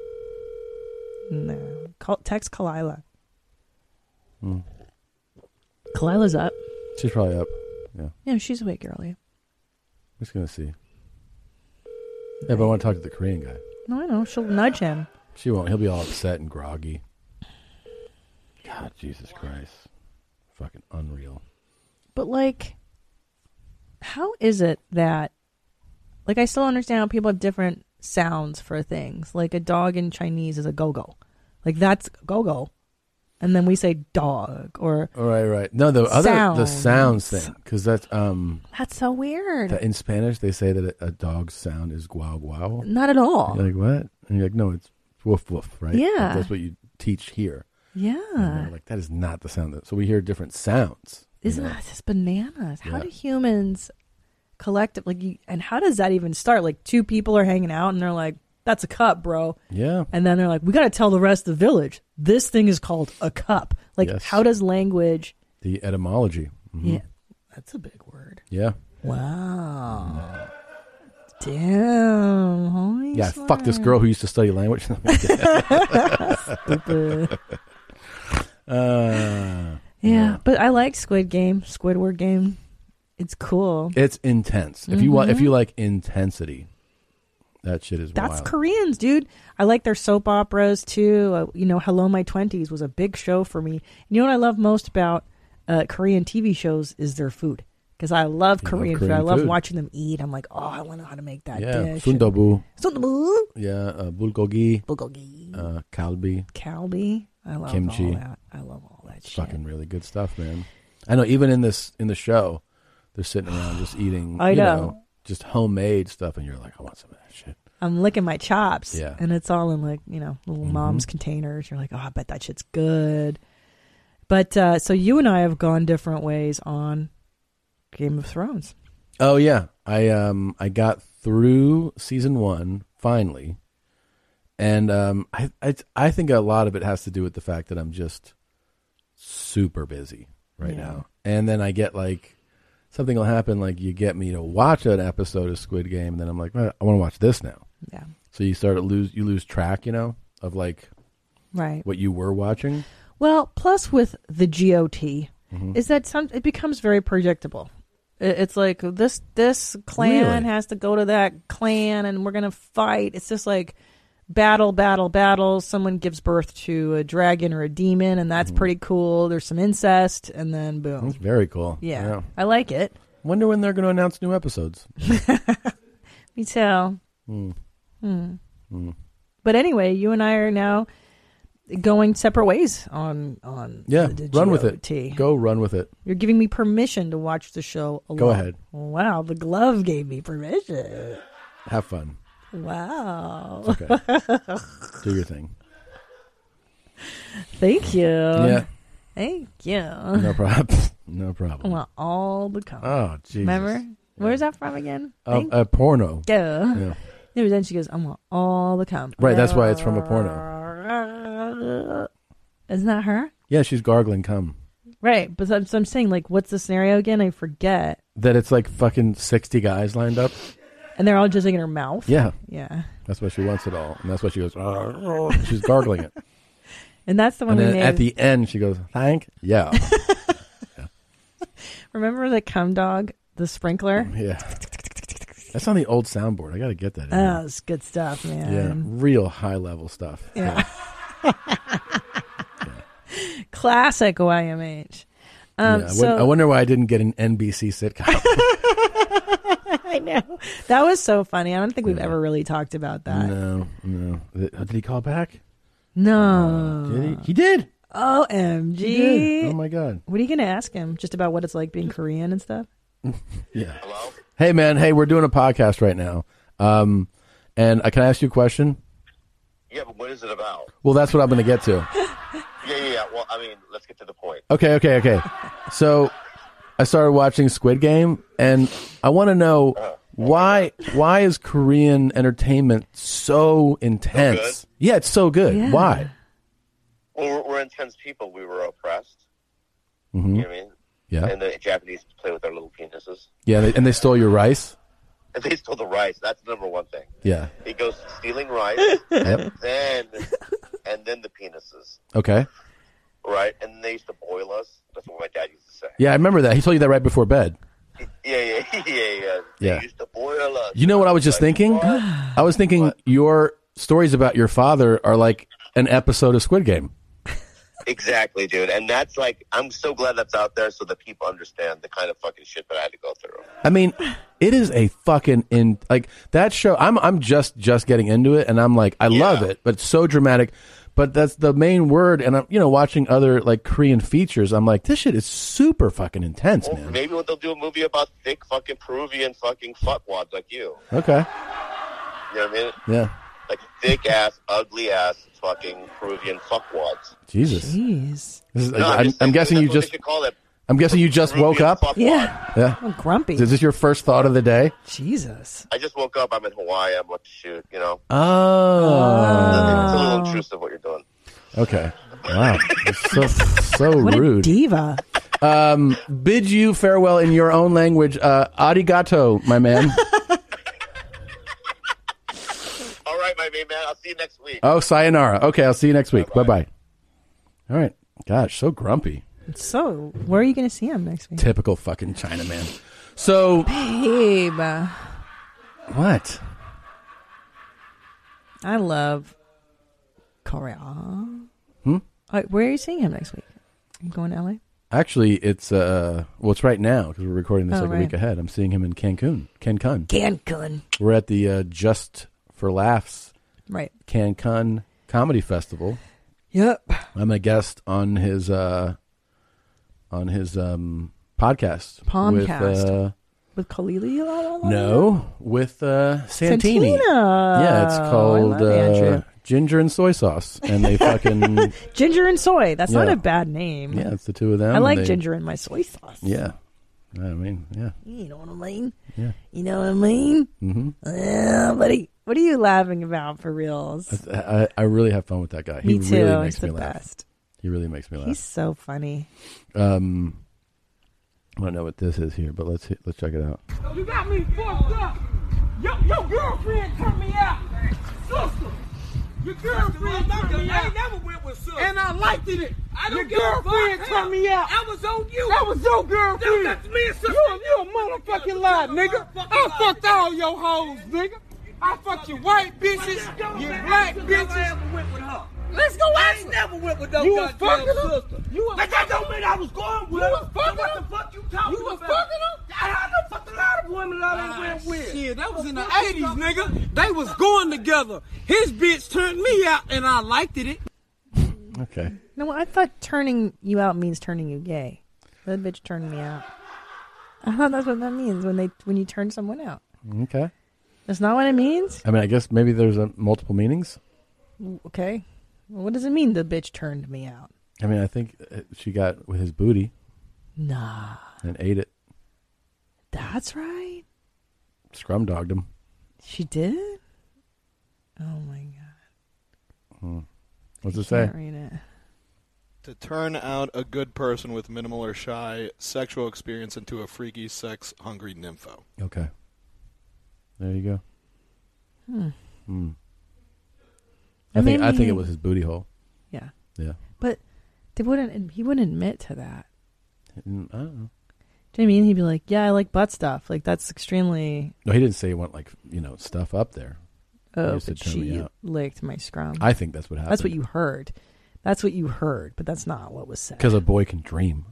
No. Call, text Kalila. Hmm. Kalila's up. She's probably up. Yeah. Yeah, she's awake early. I'm just gonna see. Yeah, but I want to talk to the Korean guy. No, I know. She'll nudge him. She won't. He'll be all upset and groggy. God, Jesus Christ. Fucking unreal. But, like, how is it that, like, I still understand how people have different sounds for things. Like, a dog in Chinese is a go-go. Like, that's go-go. And then we say dog or All right, right. No, the other the Sounds. sounds thing, because that's um that's so weird. that in Spanish they say that a, a dog's sound is guau guau. Not at all. You're like, what? And you're like, no, it's woof woof, right? Yeah. Like, that's what you teach here. Yeah. And they're like, that is not the sound. That, so we hear different sounds. you Isn't know? that just bananas? How Yeah. do humans collective, like, you, and how does that even start? Like, two people are hanging out and they're like, "That's a cup, bro." Yeah. And then they're like, "We got to tell the rest of the village this thing is called a cup." Like, Yes. how does language? The etymology. Mhm. Yeah, that's a big word. Yeah. Wow. Damn. Holy Yeah, smart. fuck this girl who used to study language. Stupid. Uh, Yeah, but I like Squid Game, Squidward Game. It's cool. It's intense. If you want, if you like intensity, that shit is That's wild. Koreans, dude. I like their soap operas too. Uh, you know, Hello My Twenties was a big show for me. You know what I love most about uh, Korean T V shows is their food. Because I love You Korean, love food. I Korean love food. watching them eat. I'm like, oh, I want to know how to make that Yeah, dish. sundabu. Sundabu. Yeah, uh, bulgogi. Bulgogi. Uh, kalbi. Kalbi. I love Kimchi. all that. I love all that It's shit. fucking really good stuff, man. I know. Even in this in the show, they're sitting around just eating. I you know. just homemade stuff, and you're like, I want some of that shit. I'm licking my chops. Yeah. And it's all in like, you know, little Mhm. mom's containers. You're like, oh, I bet that shit's good. But uh, so you and I have gone different ways on Game of Thrones. Oh yeah, I um I got through season one finally, and um I I I think a lot of it has to do with the fact that I'm just super busy right Yeah. now, and then I get like something will happen, like you get me to watch an episode of Squid Game, and then I'm like, well, I want to watch this now. Yeah. So you start to lose you lose track, you know, of like Right. what you were watching. Well, plus with the G O T Mhm. is that some it becomes very predictable. It- It's like this this clan Really? has to go to that clan and we're going to fight. It's just like battle, battle, battle. Someone gives birth to a dragon or a demon, and that's pretty cool. There's some incest, and then boom. That's very cool. Yeah. Yeah. I like it. Wonder when they're going to announce new episodes. Me too. Hmm. Hmm. Hmm. But anyway, you and I are now going separate ways on on Yeah, the, the run with it. G O T. Go run with it. You're giving me permission to watch the show alone. Go ahead. Wow, the glove gave me permission. Have fun. Wow. It's okay. Do your thing. Thank you. Yeah. Thank you. No problem. No I problem. want all the cum. Oh, Jesus. Remember? Where's that from again? Uh, Thank- a porno. Yeah. Yeah. No, then she goes, I want all the cum. Right, that's why it's from a porno. Isn't that her? Yeah, she's gargling cum. Right, but so, so I'm saying, like, what's the scenario again? I forget. That it's like fucking sixty guys lined up. And they're all jizzing in her mouth? Yeah. Yeah. That's why she wants it all. And that's why she goes, "Oh," she's gargling it. And that's the one And we then named. at the end, she goes, thank, yeah. Remember the cum dog, the sprinkler? Yeah. That's on the old soundboard. I got to get that in. Oh, it's good stuff, Yeah, man. real high level stuff. Yeah. Classic Y M H. Um, yeah, I, so, won- I wonder why I didn't get an N B C sitcom. I know. That was so funny. I don't think we've ever really talked about that. No, no. Did, did he call back? No. Did he? He did. O M G. He did. Oh my God. What are you going to ask him? Just about what it's like being Korean and stuff? Yeah. Hey man, hey, we're doing a podcast right now. Um, and I can I ask you a question? Yeah, but what is it about? Well, that's what I'm going to get to. Yeah, yeah, yeah. Well, I mean, let's get to the point. Okay, okay, okay. So I started watching Squid Game, and I want to know why why is Korean entertainment so intense? So yeah, it's so good. Yeah. Why? Well, we're, we're intense people. We were oppressed. hmm You know what I mean? Yeah, And the Japanese play with their little penises. yeah, they, and they stole your rice. And they stole the rice. That's the number one thing. Yeah. He goes stealing rice, Yep. and then and then the penises, Okay. right? And they used to boil us. That's what my dad used to say. Yeah, I remember that. He told you that right before bed. Yeah, yeah, yeah, yeah. They Yeah. used to boil us. You know what I was just Like, thinking? what? I was thinking your stories about your father are like an episode of Squid Game. Exactly, dude. And that's like, I'm so glad that's out there so that people understand the kind of fucking shit that I had to go through. I mean, it is a fucking in like that show. I'm I'm just just getting into it, and I'm like, I love it, but it's so dramatic. But that's the main word, and I'm you know watching other like Korean features. I'm like, this shit is super fucking intense, Well, man. maybe they'll do a movie about thick fucking Peruvian fucking fuckwads like you. Okay, You know what I mean? yeah, Like thick ass, ugly ass fucking Peruvian fuckwads. Jesus. Jeez. This is, No, I'm, just I'm saying, guessing that's you what they just should call it. I'm guessing you just woke Peruvian up. fuckwad. Yeah. Yeah. I'm grumpy. Is this your first thought of the day? Jesus. I just woke up. I'm in Hawaii. I'm about to shoot. You know, Oh. it's a little intrusive what you're doing. Okay. Wow. It's so so What rude. a diva. Um, bid you farewell in your own language. Uh, arigato, my man. All right, my main man. I'll see you next week. Oh, sayonara. Okay, I'll see you next week. Bye bye. All right. Gosh, so grumpy. So, where are you going to see him next week? Typical fucking Chinaman. So, Babe. what? I love Korea. Hmm? Uh, where are you seeing him next week? Are you going to L A? Actually, it's uh, well, it's right now because we're recording this Oh, like right. a week ahead. I'm seeing him in Cancun. Cancun. Cancun. We're at the uh, Just for Laughs Right. Cancun Comedy Festival. Yep. I'm a guest on his uh, on his um, podcast. Pomcast. With, uh, With Kalili? no, with uh, Santini. Santina. Yeah, it's Oh, I called love Andrew. uh, Ginger and Soy Sauce, and they fucking Ginger and soy. That's not Yeah. a bad name. yeah, it's the two of them. I like They- ginger in my soy sauce. Yeah, I mean, yeah, You know what I mean? yeah. You know what I mean? Mm-hmm. Yeah, buddy. What are you laughing about for reals? I, I really have fun with that guy. Me he too. really makes He's me the laugh. best. He really makes me laugh. He's so funny. Um, I don't know what this is here, but let's hit, let's check it out. You got me fucked up. Your, your girlfriend turned me out. Sister. Your girlfriend turned me out. I never went with sister. And I liked it. I don't your girlfriend turned me out. That was on you. That was your girlfriend. That's me and sister. You, you a motherfucking lie, nigga. I fucked all your hoes, nigga. I fucked your white bitches, your black bitches. Let's go ask her. I never went with no goddamn sister. You was but that don't mean I was going with her. You was fucking her? What the fuck you talking about? You was fucking her? I done fucked a lot of women that I went with. Shit, that was in the eighties, nigga. They was going together. His bitch turned me out, and I liked it. Okay. No, I thought turning you out means turning you gay. That bitch turned me out. I thought that's what that means when they when you turn someone out. Okay. That's not what it means? I mean, I guess maybe there's a, multiple meanings. Okay. Well, what does it mean the bitch turned me out? I mean, I think uh, she got with his booty Nah. and ate it. That's right. Scrum dogged him. She did? Oh, my God. Hmm. What's it I say? can't read it. To turn out a good person with minimal or shy sexual experience into a freaky, sex-hungry nympho. Okay. There you go. Hmm. Hmm. I I think mean, I think he- it was his booty hole. Yeah. Yeah. But they wouldn't. He wouldn't admit to that. Mm, I don't know. Do you know what I mean? He'd be like, "Yeah, I like butt stuff. Like that's extremely." No, he didn't say he want like you know stuff up there. He Oh, just but said, "Turn me she out." licked my scrum. I think that's what happened. That's what you heard. That's what you heard, but that's not what was said. Because a boy can dream.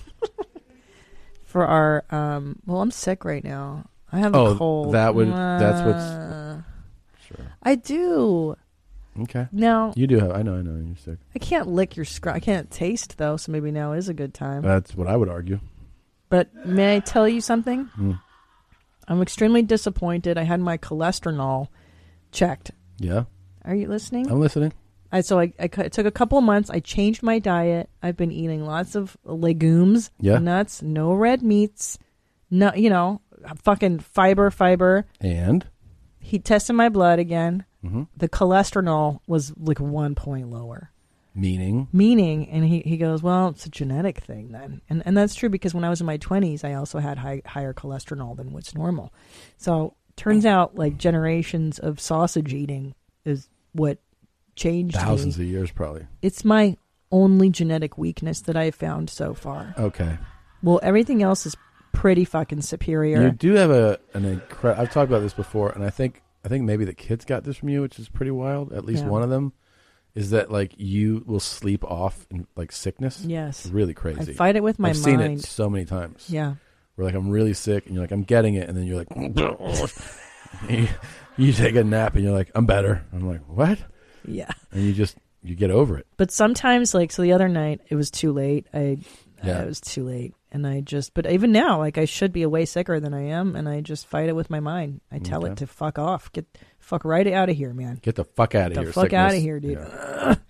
For our, um, well, I'm sick right now. I have Oh, a cold. that would- that's what's- Uh, Sure. I do. Okay. Now You do have. I know. I know. You're sick. I can't lick your scrum. I can't taste though, so maybe now is a good time. That's what I would argue. But may I tell you something? Mm. I'm extremely disappointed. I had my cholesterol checked. Yeah. Are you listening? I'm listening. I so I, I cu- it took a couple of months. I changed my diet. I've been eating lots of legumes, Yeah. nuts, no red meats, no, you know, fucking fiber, fiber. And He tested my blood again. Mhm. The cholesterol was like one point lower. meaning. Meaning, and he, he goes, well, it's a genetic thing then. And and that's true because when I was in my twenties, I also had high, higher cholesterol than what's normal. So turns out like generations of sausage eating is what changed Thousands me. of years, probably. It's my only genetic weakness that I've found so far. Okay. Well, everything else is pretty fucking superior. You do have a an incredible. I've talked about this before, and I think I think maybe the kids got this from you, which is pretty wild. At least Yeah. one of them is that like you will sleep off in like sickness. Yes. It's really crazy. I fight it with my I've seen mind. it so many times. Yeah. Where like I'm really sick, and you're like I'm getting it, and then you're like you, you take a nap, and you're like I'm better. I'm like what? Yeah. And you just you get over it. But sometimes, like, so the other night, it was too late. I, Yeah. uh, it was too late. And I just, but even now, like, I should be way sicker than I am. And I just fight it with my mind. I tell Okay. it to fuck off. Get, fuck right out of here, man. Get the fuck out of Get here. the fuck out of sickness. here, dude. Yeah. Ugh.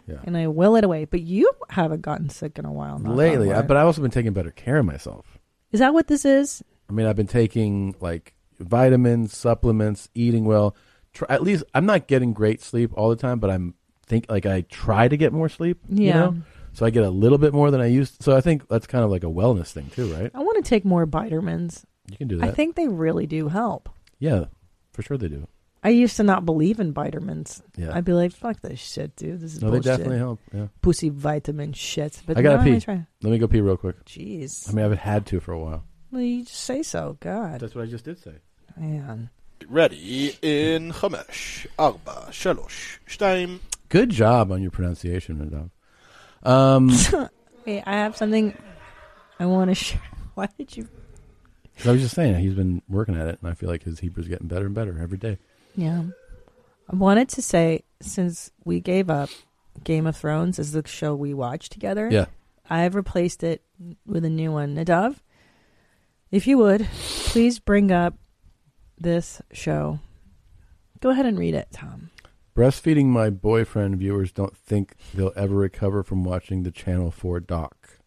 Yeah. and I will it away. But you haven't gotten sick in a while. knock on Lately, I, wood. but I've also been taking better care of myself. Is that what this is? I mean, I've been taking like vitamins, supplements, eating well. Try, at least I'm not getting great sleep all the time, but I'm think like I try to get more sleep. Yeah. You know? So I get a little bit more than I used. So I think that's kind of like a wellness thing too, right? I want to take more vitamins. You can do that. I think they really do help. Yeah, for sure they do. I used to not believe in vitamins. Yeah. I'd be like, fuck this shit, dude. This is No, bullshit. they definitely help. Yeah. Pussy vitamin shit. But I gotta now pee. I try. Let me go pee real quick. Jeez. I mean, I've had to for a while. Well, you just say so. God. That's what I just did say. Man. Ready in Chamesh, Arba, Shalosh, Shtaim. Good job on your pronunciation, Nadav. Um, Hey, I have something I want to share. Why did you? I was just saying, he's been working at it, and I feel like his Hebrew's getting better and better every day. Yeah. I wanted to say, since we gave up Game of Thrones as the show we watched together, Yeah. I've replaced it with a new one. Nadav, if you would, please bring up this show. Go ahead and read it, Tom. Breastfeeding my boyfriend viewers don't think they'll ever recover from watching the Channel four doc.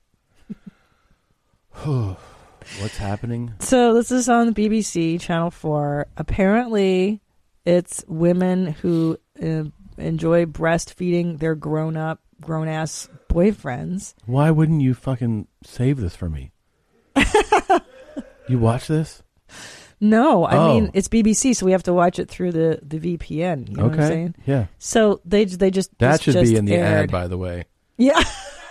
What's happening? So this is on the B B C, Channel four. Apparently, it's women who uh, enjoy breastfeeding their grown-up, grown-ass boyfriends. Why wouldn't you fucking save this for me? You watch this? No, I Oh. mean, it's B B C, so we have to watch it through the, the V P N. You know what I'm Okay, saying? yeah. So they they just That this should just be in the aired. ad, by the way. Yeah.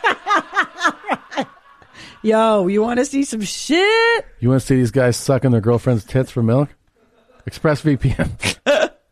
Yo, you want to see some shit? You want to see these guys sucking their girlfriend's tits for milk? ExpressVPN.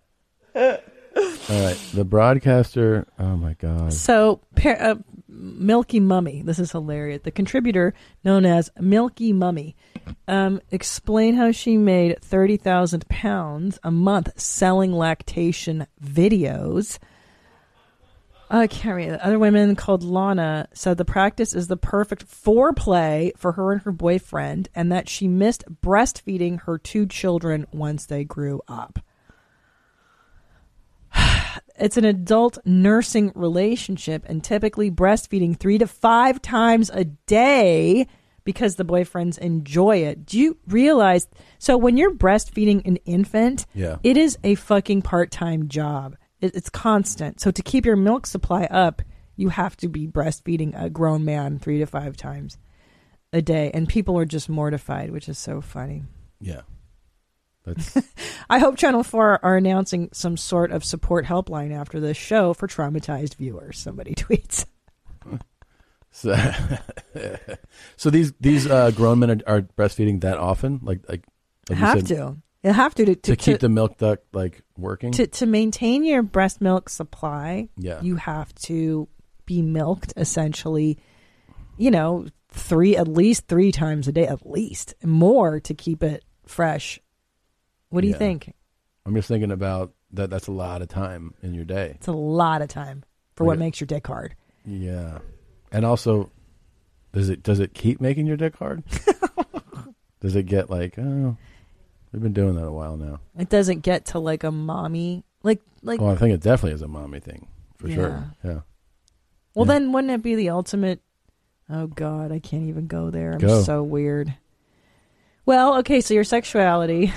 All right, the broadcaster. Oh my god. So, par- uh, Milky Mummy. This is hilarious. The contributor, known as Milky Mummy, um, explained how she made thirty thousand pounds a month selling lactation videos. I can't read it. Other women called Lana said the practice is the perfect foreplay for her and her boyfriend, and that she missed breastfeeding her two children once they grew up. It's an adult nursing relationship, and typically breastfeeding three to five times a day because the boyfriends enjoy it. Do you realize? So when you're breastfeeding an infant, Yeah. it is a fucking part-time job. It, it's constant. So to keep your milk supply up, you have to be breastfeeding a grown man three to five times a day, and people are just mortified, which is so funny. Yeah. That's I hope Channel four are announcing some sort of support helpline after this show for traumatized viewers. Somebody tweets. so, so these these uh, grown men are, are breastfeeding that often, like like, like you have said, to. You have to to, to keep to, the milk duct like working. to to maintain your breast milk supply. Yeah. You have to be milked essentially. You know, three at least three times a day, at least more to keep it fresh. What do you Yeah. think? I'm just thinking about that. That's a lot of time in your day. It's a lot of time for Like what a- makes your dick hard. Yeah, and also, does it does it keep making your dick hard? Does it get like, oh, we've been doing that a while now? It doesn't get to like a mommy like like. Well, I think it definitely is a mommy thing for Yeah. sure. Yeah. Well, Yeah. then wouldn't it be the ultimate? Oh God, I can't even go there. I'm Go. so weird. Well, okay, so your sexuality.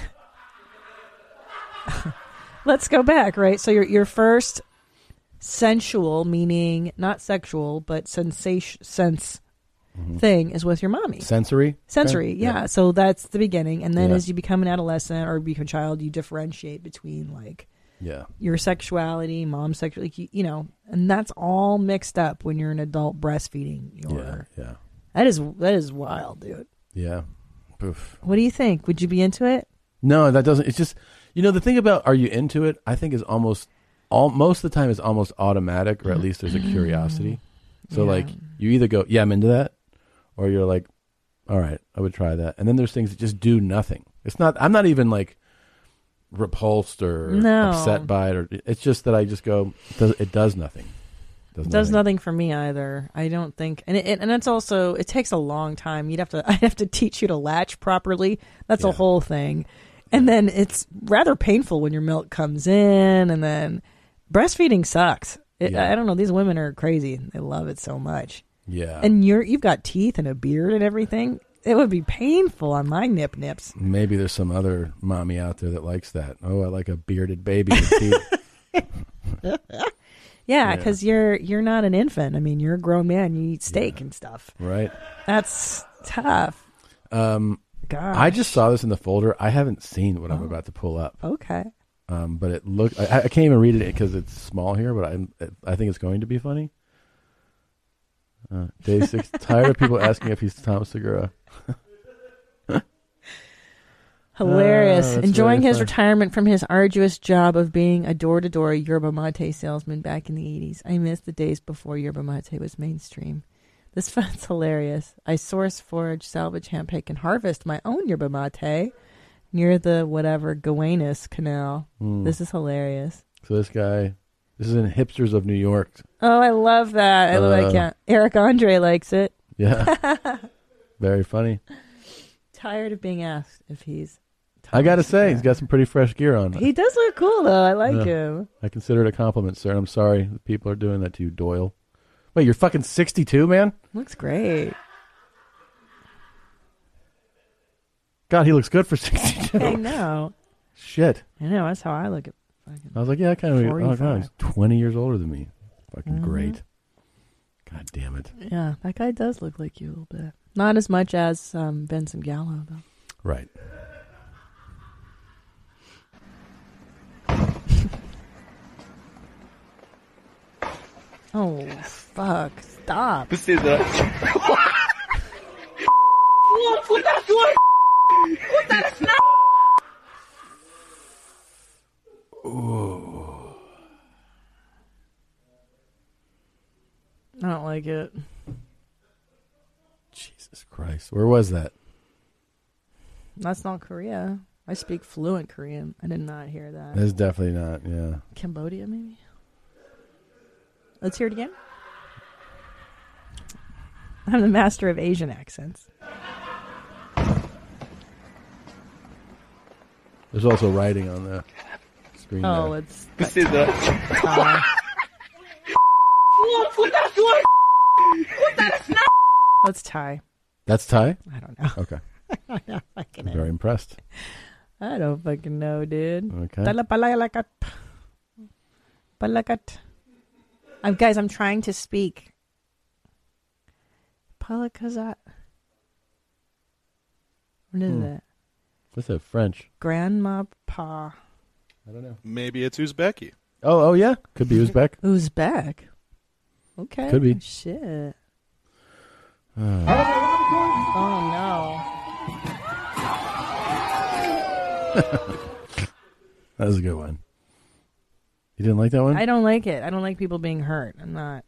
Let's go back, right? So your your first sensual, meaning not sexual, but sensation sense thing is with your mommy. Sensory. Sensory, Okay. yeah. So that's the beginning, and then Yeah. as you become an adolescent or become a child, you differentiate between like Yeah. your sexuality, mom's sexuality, you know, and that's all mixed up when you're an adult breastfeeding. Your, Yeah. Yeah. that is that is wild, dude. Yeah. Oof. What do you think? Would you be into it? No, that doesn't. It's just, you know, the thing about are you into it? I think is almost all most of the time is almost automatic, or at least there's a curiosity. So Yeah. like you either go, yeah, I'm into that, or you're like, all right, I would try that. And then there's things that just do nothing. It's not. I'm not even like repulsed or No. upset by it, or it's just that I just go, it does, it does nothing. Does It does nothing for me either. I don't think, and it, and it's also it takes a long time. You'd have to I have to teach you to latch properly. That's a whole thing, and then it's rather painful when your milk comes in, and then breastfeeding sucks. It, Yeah. I don't know. These women are crazy. They love it so much. Yeah. And you're you've got teeth and a beard and everything. It would be painful on my nip nips. Maybe there's some other mommy out there that likes that. Oh, I like a bearded baby with teeth. Yeah, because you're you're not an infant. I mean, you're a grown man. You eat steak Yeah. and stuff. Right. That's tough. Um, Gosh. I just saw this in the folder. I haven't seen what I'm Oh. about to pull up. Okay. Um, but it looked. I, I can't even read it because it's small here. But I, I think it's going to be funny. Uh, day six. Tired of people asking if he's Tom Segura. Hilarious. Oh, that's Enjoying very his fun. retirement from his arduous job of being a door-to-door yerba mate salesman back in the eighties. I miss the days before yerba mate was mainstream. This fun's hilarious. I source, forage, salvage, handpick, and harvest my own yerba mate near the whatever Gowanus Canal. Hmm. This is hilarious. So this guy, this is in Hipsters of New York. Oh, I love that. I Uh, like it. Eric Andre likes it. Yeah. Very funny. Tired of being asked if he's... I got to say, he's got some pretty fresh gear on. He does look cool, though. I like Yeah. him. I consider it a compliment, sir. I'm sorry that people are doing that to you, Doyle. Wait, you're fucking sixty-two, man? Looks great. God, he looks good for sixty-two. I know. Shit. I know. That's how I look at fucking... I was like, yeah, I kind of. Oh, God, forty-five. he's twenty years older than me. Fucking Mhm. great. God damn it. Yeah, that guy does look like you a little bit. Not as much as um, Benson Gallo, though. Right. Oh, fuck. Stop. This is a... Ooh. I don't like it. Jesus Christ. Where was that? That's not Korea. I speak fluent Korean. I did not hear that. That's definitely not, yeah. Cambodia, maybe? Let's hear it again. I'm the master of Asian accents. There's also writing on the screen. Oh, there. it's... This is a... Uh, Let's tie. That's Thai? I don't know. Okay. I don't fucking I'm know. very impressed. I don't fucking know, dude. Okay. Tala palayakat. Palakat. I'm guys, I'm trying to speak. Palakazat. What is Hmm. that? What's that? French? Grandma Pa. I don't know. Maybe it's Uzbeki. Oh, oh yeah. Could be Uzbek. Uzbek. Okay. Could be. Shit. Uh, Oh no. that was a good one. You didn't like that one? I don't like it. I don't like people being hurt. I'm not.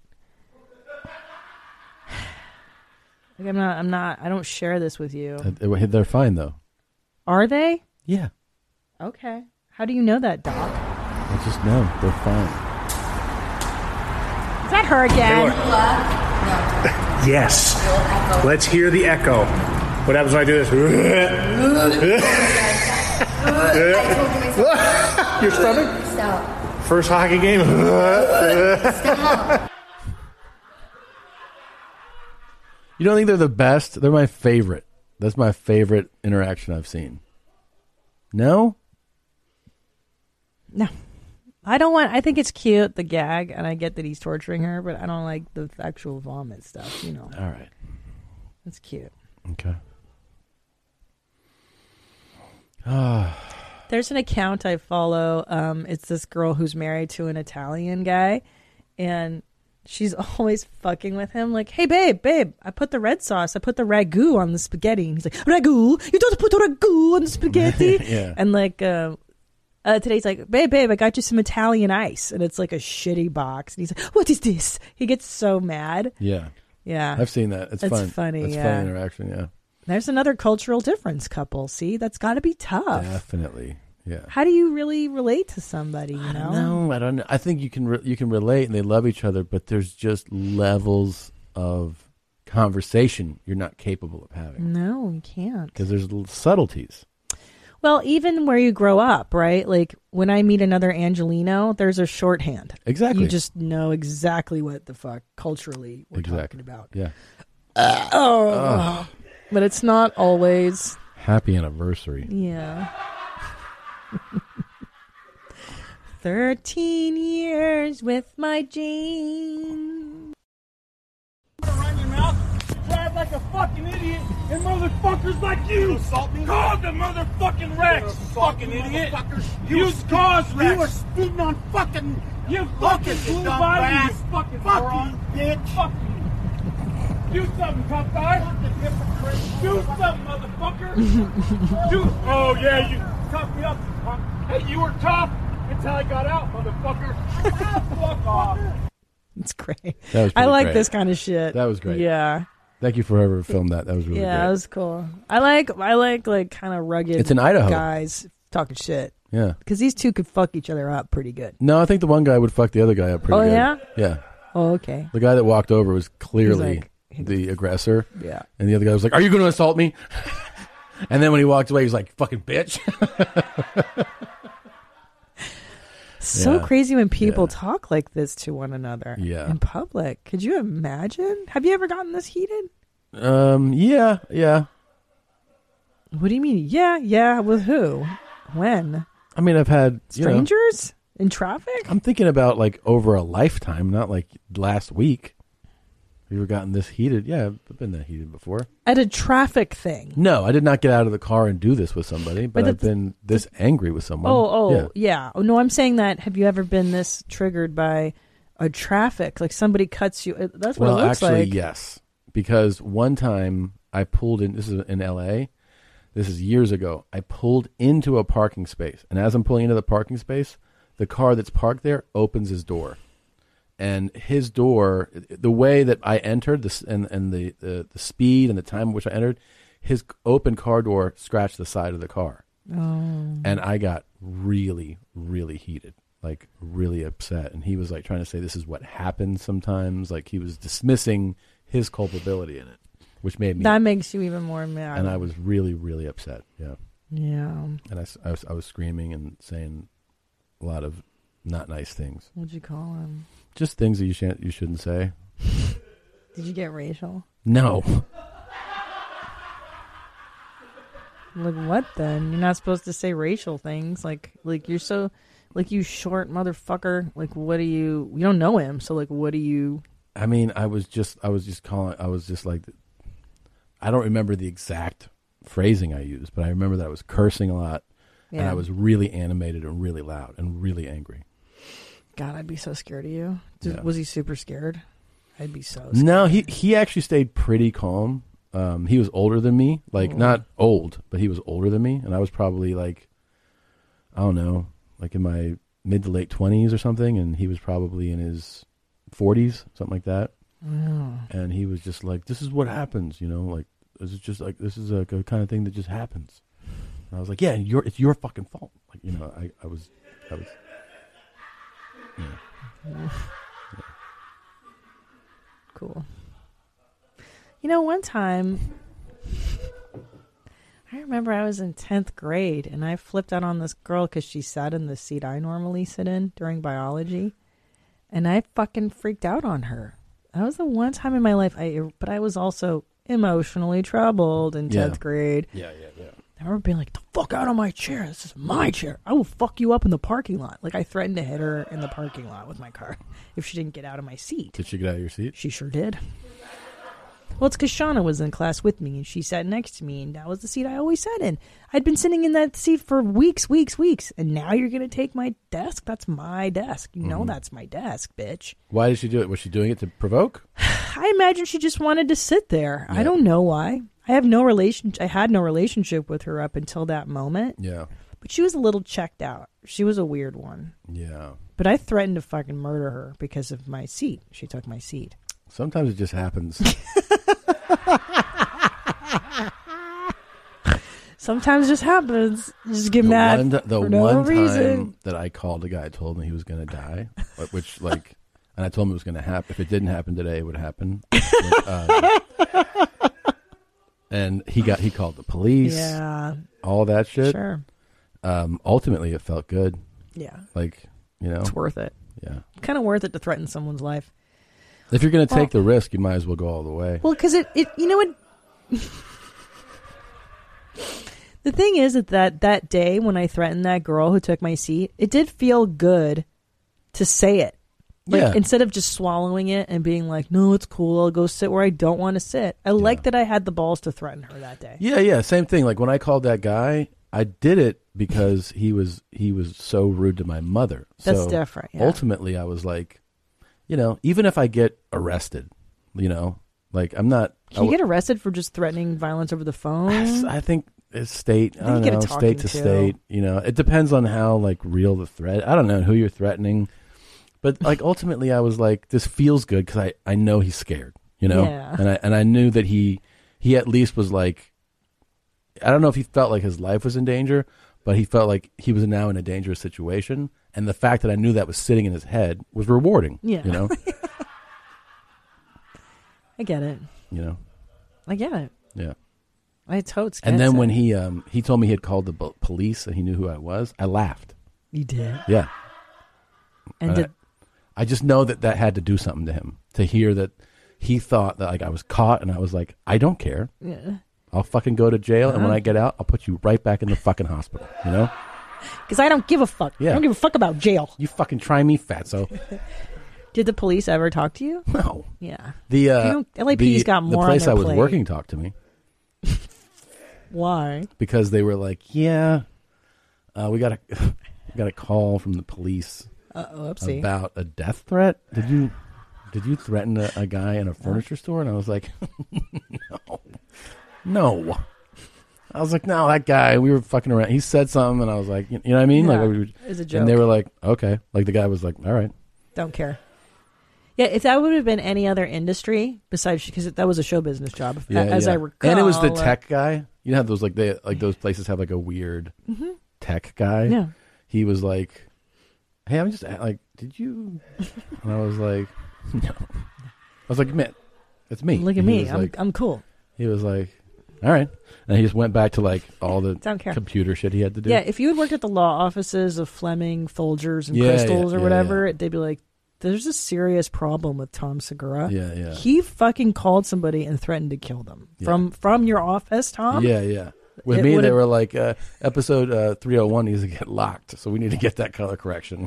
Like I'm not. I'm not. I don't share this with you. Uh, They're fine, though. Are they? Yeah. Okay. How do you know that, Doc? I just know. They're fine. Is that her again? Yes. Let's hear the echo. What happens when I do this? Your stomach? Stop. First hockey game? Stop. You don't think they're the best? They're my favorite. That's my favorite interaction I've seen. No? No. I don't want. I think it's cute, the gag, and I get that he's torturing her, but I don't like the actual vomit stuff. You know. All right. It's cute. Okay. Ah. There's an account I follow. Um, it's this girl who's married to an Italian guy, and she's always fucking with him. Like, hey, babe, babe, I put the red sauce. I put the ragu on the spaghetti. And he's like, ragu? You don't put the ragu on the spaghetti? Yeah. And like, uh, uh, today's like, babe, babe, I got you some Italian ice. And it's like a shitty box. And he's like, what is this? He gets so mad. Yeah. Yeah. I've seen that. It's, It's fun. funny, It's yeah. fun interaction, yeah. There's another cultural difference couple. See, that's got to be tough. Definitely. Yeah. How do you really relate to somebody, you I know? don't know. I don't know. I think you can re- you can relate and they love each other, but there's just levels of conversation you're not capable of having No, you can't. because there's little subtleties. Well, even where you grow up, right? Like when I meet another Angelino, there's a shorthand. Exactly. You just know exactly what the fuck culturally we're Exactly. talking about. Yeah. Uh, oh, Ugh. But it's not always. Happy anniversary. Yeah. Thirteen years with my Jane. Run your mouth, drive like a fucking idiot, and motherfuckers like you call the motherfucking Rex, fucking idiot. Use cause Rex. You were speeding on fucking, you fucking blue body, you fucking fucking bitch. Fuck you. Do something, tough guy. Do something, motherfucker. Do. Oh yeah, you toughed me up. Huh? Hey, you were tough until I got out, motherfucker. Fuck off. It's great. That was I pretty like great. this kind of shit. That was great. Yeah. Thank you for whoever filmed that. That was really yeah, great. it was cool. I like I like like kind of rugged It's in Idaho. guys talking shit. Yeah. Because these two could fuck each other up pretty good. No, I think the one guy would fuck the other guy up pretty Oh, good. yeah? Yeah. Oh, okay. The guy that walked over was clearly like- the aggressor. Yeah. And the other guy was like, "Are you going to assault me?" And then when he walked away, he was like, "Fucking bitch." So Yeah. crazy when people Yeah. talk like this to one another Yeah. in public. Could you imagine? Have you ever gotten this heated? Um. Yeah. Yeah. What do you mean? Yeah, yeah. With who? When? I mean, I've had you know, Strangers in traffic? I'm thinking about like over a lifetime, not like last week. Have you ever gotten this heated? Yeah, I've been that heated before. At a traffic thing. No, I did not get out of the car and do this with somebody, but But I've the- been this angry with someone. Oh, oh, yeah. yeah. Oh, no, I'm saying that. Have you ever been this triggered by a traffic? Like somebody cuts you. it- That's what Well, it looks actually, like. yes. Because one time I pulled in, this is in L A, this is years ago, I pulled into a parking space. And as I'm pulling into the parking space, the car that's parked there opens his door. And his door, the way that I entered, this and, and the, the, the speed and the time at which I entered, his open car door scratched the side of the car. Oh. And I got really, really heated, like really upset. And he was like trying to say this is what happens sometimes. Like he was dismissing his culpability in it, which made me. That makes you even more mad. And I was really, really upset. Yeah. Yeah. And I, s- I was, I was screaming and saying a lot of not nice things. What'd you call him? Just things that you shan't, you shouldn't say. Did you get racial? No. Like what then? You're not supposed to say racial things. Like like you're so like you short motherfucker. Like what do you you don't know him, so like what do you I mean, I was just, I was just calling, I was just like, I don't remember the exact phrasing I used, but I remember that I was cursing a lot and Yeah. I was really animated and really loud and really angry. God, I'd be so scared of you. Did, Yeah. Was he super scared? I'd be so scared. No, he, he actually stayed pretty calm. Um, he was older than me, like Oh. not old, but he was older than me. And I was probably like, I don't know, like in my mid to late twenties or something. And he was probably in his forties, something like that. Wow. And he was just like, this is what happens, you know, like, this is just like, this is a, a kind of thing that just happens. And I was like, yeah, you're, it's your fucking fault. Like, you know, I, I was, I was, yeah. Yeah. Cool. You know, one time, I remember I was in tenth grade and I flipped out on this girl because she sat in the seat I normally sit in during biology. And I fucking freaked out on her. That was the one time in my life I, but I was also emotionally troubled in Yeah. tenth grade. Yeah, yeah, yeah. I remember being like, the fuck out of my chair. This is my chair. I will fuck you up in the parking lot. Like, I threatened to hit her in the parking lot with my car if she didn't get out of my seat. Did she get out of your seat? She sure did. Well, it's because Shauna was in class with me, and she sat next to me, and that was the seat I always sat in. I'd been sitting in that seat for weeks, weeks, weeks, and now you're going to take my desk? That's my desk. You know Mhm. that's my desk, bitch. Why did she do it? Was she doing it to provoke? I imagine she just wanted to sit there. I Yeah. don't know why. I have no relation. I had no relationship with her up until that moment. Yeah. But she was a little checked out. She was a weird one. Yeah. But I threatened to fucking murder her because of my seat. She took my seat. Sometimes it just happens. Sometimes it just happens. You just get the mad one, t- the for no one reason. time that I called a guy, told me he was going to die, but- which like, and I told him it was going to happen. If it didn't happen today, it would happen. Like, uh, and he got he called the police. Yeah. all that shit. Sure. um, ultimately, it felt good. Yeah. Like, you know. It's worth it. Yeah. Kind of worth it to threaten someone's life. If you're going to Well- take the risk, you might as well go all the way. Well, because it, it, you know what? The thing is that, that that day when I threatened that girl who took my seat, it did feel good to say it. Like, Yeah. instead of just swallowing it and being like, no, it's cool, I'll go sit where I don't want to sit. I like that I had the balls to threaten her that day. Yeah, yeah, same thing. Like when I called that guy, I did it because he was he was so rude to my mother. That's so different, yeah. Ultimately, I was like, you know, even if I get arrested, you know, like I'm not. Can you get arrested for just threatening violence over the phone? I think it's state. I, I think you don't get a know, state to talking to. state. You know, it depends on how like real the threat. I don't know who you're threatening, but like ultimately, I was like, this feels good because I I know he's scared. You know, Yeah. and I and I knew that he he at least was like. I don't know if he felt like his life was in danger, but he felt like he was now in a dangerous situation. And the fact that I knew that was sitting in his head was rewarding. Yeah. You know? I get it. You know? I get it. Yeah. I totes And gets then it. when he um, he told me he had called the bo- police and he knew who I was, I laughed. You did? Yeah. And And did, I, I just know that that had to do something to him, to hear that he thought that like I was caught, and I was like, I don't care. Yeah. I'll fucking go to jail, and when Uh-huh. I get out, I'll put you right back in the fucking hospital. You know? Because I don't give a fuck. Yeah. I don't give a fuck about jail. You fucking try me, fatso. Did the police ever talk to you? No. Yeah. The uh, You don't- L A P's the, got more the place on their I was plate. working talked to me Why? because they were like, "Yeah, uh, we got a we got a call from the police Uh-oh, oopsie. about a death threat. Did you did you threaten a, a guy in a furniture store?" And I was like, "No, no." I was like, "No, that guy. We were fucking around. He said something, and I was like, you know what I mean? Yeah, like, we were, it was a And they joke. were like, "Okay." Like the guy was like, "All right." Don't care. Yeah, if that would have been any other industry besides, because that was a show business job, Yeah, as yeah. I recall. And it was the uh, tech guy. You know how those like they like those places have like a weird Mhm. tech guy. Yeah. He was like, "Hey, I'm just like, did you?" And I was like, "No." I was like, "Man, it's me. Look at And he me. was I'm like- I'm cool. He was like, "All right," and he just went back to like all the Don't care. computer shit he had to do. Yeah, if you had worked at the law offices of Fleming, Folgers, and Yeah, Crystals yeah, or yeah, whatever, they'd be like, there's a serious problem with Tom Segura. Yeah, yeah. He fucking called somebody and threatened to kill them. Yeah. From from your office, Tom? Yeah, yeah. With It me, they would've- were like, uh, episode uh, three oh one needs to get locked, so we need to get that color correction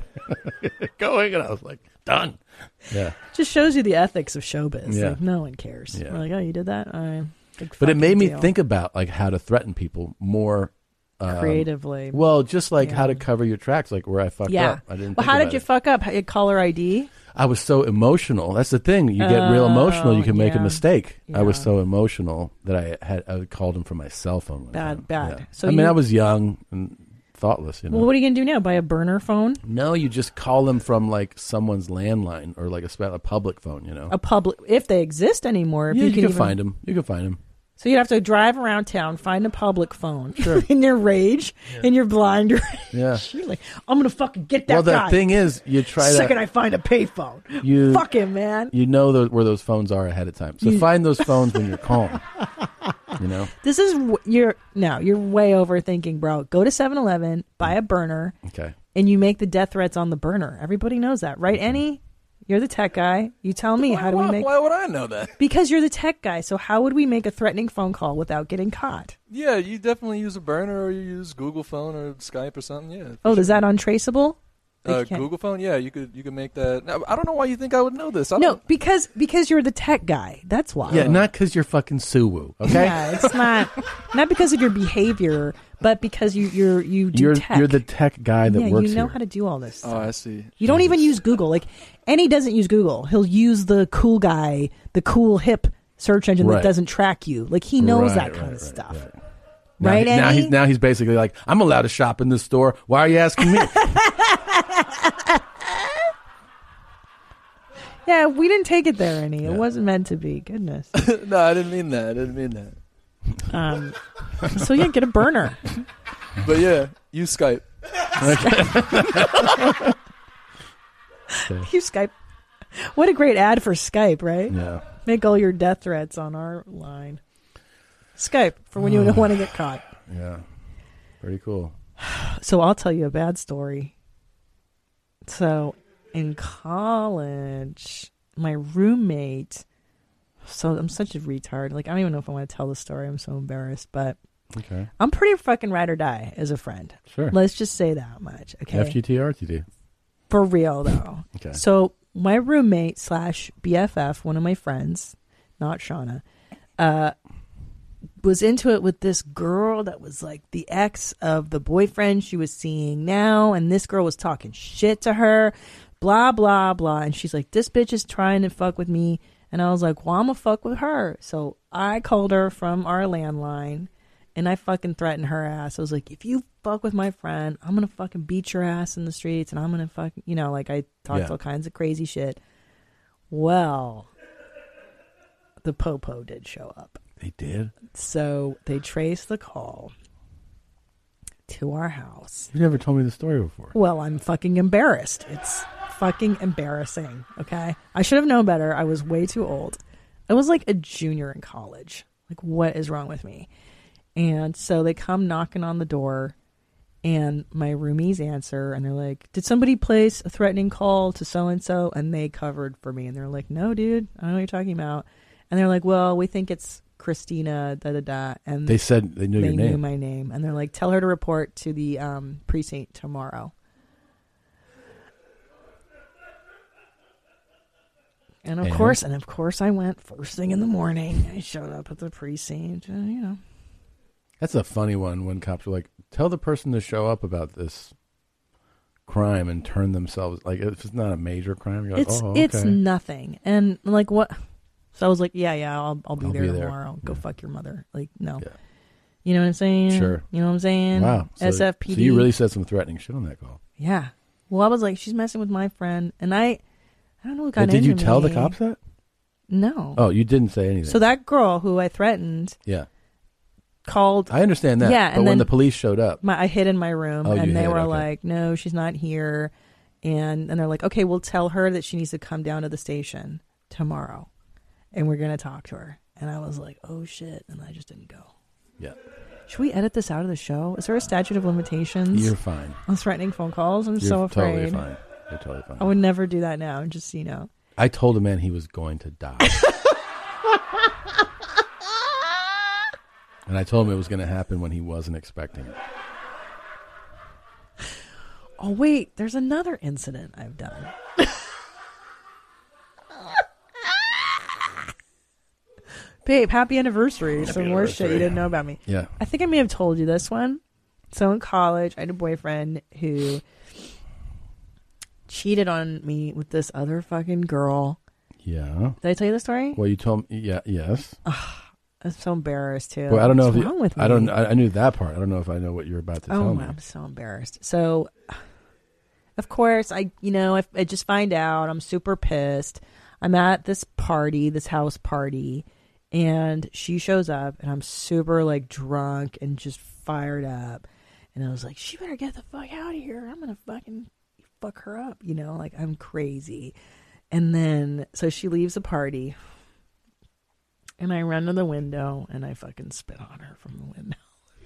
going. And I was like, done. Yeah. Just shows you the ethics of showbiz. Yeah. Like, no one cares. Yeah. We're like, oh, you did that? All right. Big But it fucking made me deal. think about like how to threaten people more um, Creatively. Well, just like Yeah. how to cover your tracks, like where I fucked Yeah. up. I didn't. Well, think how about did you it. fuck up? How- Caller I D? I was so emotional. That's the thing. You get real emotional, you can make a yeah. mistake. I was Yeah. so emotional that I had I called him from my cell phone. one Bad, time. bad. Yeah. So I mean, you- I was young and thoughtless. You know. Well, what are you going to do now? Buy a burner phone? No, you just call them from like someone's landline or like a, spe- a public phone. You know. A public, if they exist anymore. If yeah, you, you, can, can, even- find them. You can find them. So you have to drive around town, find a public phone in your rage, in your blind rage. Yeah. You're like, I'm going to fucking get that well, the guy. thing is, you try Second to. I find a payphone. You Fuck him, man. You know those, where those phones are ahead of time. So You- find those phones when you're calm. You know. This is, w- you're, no, you're way overthinking, bro. Go to seven eleven, buy a burner, Okay. and you make the death threats on the burner. Everybody knows that, right, Annie? You're the tech guy. You tell me, how do we why, make... why would I know that? Because you're the tech guy, so how would we make a threatening phone call without getting caught? Yeah, you definitely use a burner or you use Google phone or Skype or something. Yeah. Oh, is that untraceable? Like Uh, you can't- Google phone? Yeah, you could you could make that. Now, I don't know why you think I would know this. I No, don't, because because you're the tech guy. That's why. Yeah, not because you're fucking Suwu. Okay. Yeah, it's not not because of your behavior, but because you you're you do You're tech. you're the tech guy that yeah, works you know here. how to do all this. Oh, I see. You don't even use Google. Like, and he doesn't use Google. He'll use the cool guy, the cool hip search engine Right. that doesn't track you. Like he knows Right, that right, kind of right, stuff. right. Now, Right, he- now Eddie? he's now he's basically like, I'm allowed to shop in this store. Why are you asking me? Yeah, we didn't take it there, Annie. It wasn't meant to be. Goodness. no, I didn't mean that. I didn't mean that. Um, so yeah, get a burner. But yeah, use Skype. You Skype. What a great ad for Skype, right? Yeah. Make all your death threats on our line. Skype for when you don't want to get caught. Yeah. Pretty cool. So I'll tell you a bad story. So in college, my roommate, so I'm such a retard. Like, I don't even know if I want to tell the story. I'm so embarrassed, but Okay. I'm pretty fucking ride or die as a friend. Sure. Let's just say that much. Okay. F G T or R T D? For real, though. Okay. So my roommate slash B F F, one of my friends, not Shauna, uh, was into it with this girl that was like the ex of the boyfriend she was seeing now, and this girl was talking shit to her, blah, blah, blah. And she's like, this bitch is trying to fuck with me. And I was like, well, I'm gonna fuck with her. So I called her from our landline, and I fucking threatened her ass. I was like, if you fuck with my friend, I'm gonna fucking beat your ass in the streets, and I'm gonna fucking, you know, like I talked Yeah. all kinds of crazy shit. Well, the popo did show up. They did? So they traced the call to our house. You never told me the story before. Well, I'm fucking embarrassed. It's fucking embarrassing, okay? I should have known better. I was way too old. I was like a junior in college. Like, what is wrong with me? And so they come knocking on the door, and my roomies answer, and they're like, did somebody place a threatening call to so-and-so? And they covered for me. And they're like, no, dude, I don't know what you're talking about. And they're like, well, we think it's Christina, da-da-da. And They said they knew your They name. knew my name. And they're like, tell her to report to the um, precinct tomorrow. And of And? course, and of course I went first thing in the morning. I showed up at the precinct, and, you know. That's a funny one when cops are like, tell the person to show up about this crime and turn themselves, like, if it's not a major crime, you're like, It's oh, okay. it's nothing. And like what? So I was like, yeah, yeah, I'll I'll be I'll there be there. tomorrow. Go Yeah. fuck your mother. Like, no. You know what I'm saying? Sure. You know what I'm saying? Wow. So, S F P D. so you really said some threatening shit on that call. Yeah. Well, I was like, she's messing with my friend, and I, I don't know what got But did you into tell the me. cops that? No. Oh, you didn't say anything. So that girl who I threatened Yeah. called. I understand that. Yeah, But and when then the police showed up. my, I hid in my room, Oh, you and they hid, were okay. like, "No, she's not here," and and they're like, "Okay, we'll tell her that she needs to come down to the station tomorrow, and we're gonna talk to her." And I was like, "Oh shit!" And I just didn't go. Yeah. Should we edit this out of the show? Is there a statute of limitations? You're fine. On threatening phone calls. I'm You're so afraid. totally fine. You're totally fine. I would never do that now. Just so you know. I told a man he was going to die. And I told him it was going to happen when he wasn't expecting it. Oh wait, there's another incident I've done. Babe, happy anniversary. Happy Some more shit you anniversary. didn't know about me. Yeah. I think I may have told you this one. So in college, I had a boyfriend who cheated on me with this other fucking girl. Yeah. Did I tell you the story? Well, you told me. Yeah. Yes. I'm so embarrassed too. Well, I don't know What's if you, wrong with me? I don't. I, I knew that part. I don't know if I know what you're about to Oh, tell me. I'm so embarrassed. So, of course, I you know I, I just find out. I'm super pissed. I'm at this party, this house party, and she shows up, and I'm super like drunk and just fired up. And I was like, she better get the fuck out of here. I'm gonna fucking fuck her up, you know, like I'm crazy. And then so she leaves the party. And I run to the window, and I fucking spit on her from the window.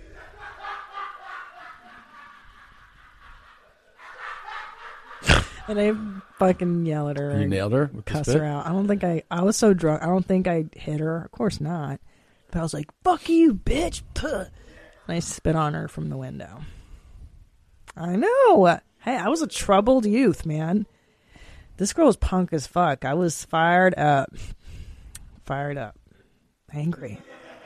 And I fucking yell at her. You and nailed her with the cuss spit? her out. I don't think I... I was so drunk. I don't think I hit her. Of course not. But I was like, fuck you, bitch. Puh. And I spit on her from the window. I know. Hey, I was a troubled youth, man. This girl was punk as fuck. I was fired up. Fired up. Angry.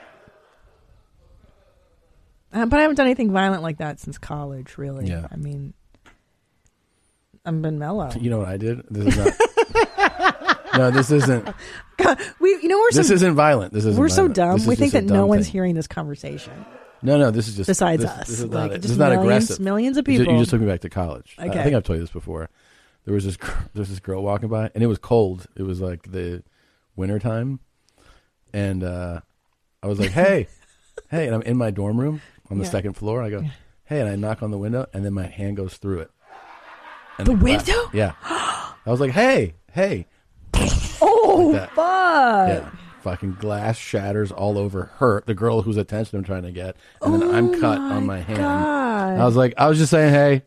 Uh, but I haven't done anything violent like that since college, really. Yeah. I mean, I've been mellow. You know what I did? This is not. No, this isn't. God, we, you know, we're This so, isn't violent. This isn't. we're so violent. dumb. This is We think just that a no dumb one's thing. hearing this conversation. No, no. This is just Besides this, us. This is Like, not. It. just This is not millions- aggressive. millions of You ju- people. You just took me back to college. I- I Okay. think I've told you this before. There was this. gr- There's this girl walking by, and it was cold. It was like the winter time, and uh, I was like, "Hey, hey!" And I'm in my dorm room on the Yeah. second floor. I go, "Hey!" And I knock on the window, and then my hand goes through it. And The glass- window? Yeah. I was like, "Hey, hey!" Oh, Like that. fuck. Yeah. fucking glass shatters all over her, the girl whose attention I'm trying to get, and then Oh I'm cut my on my hand. God. I was like, I was just saying, hey,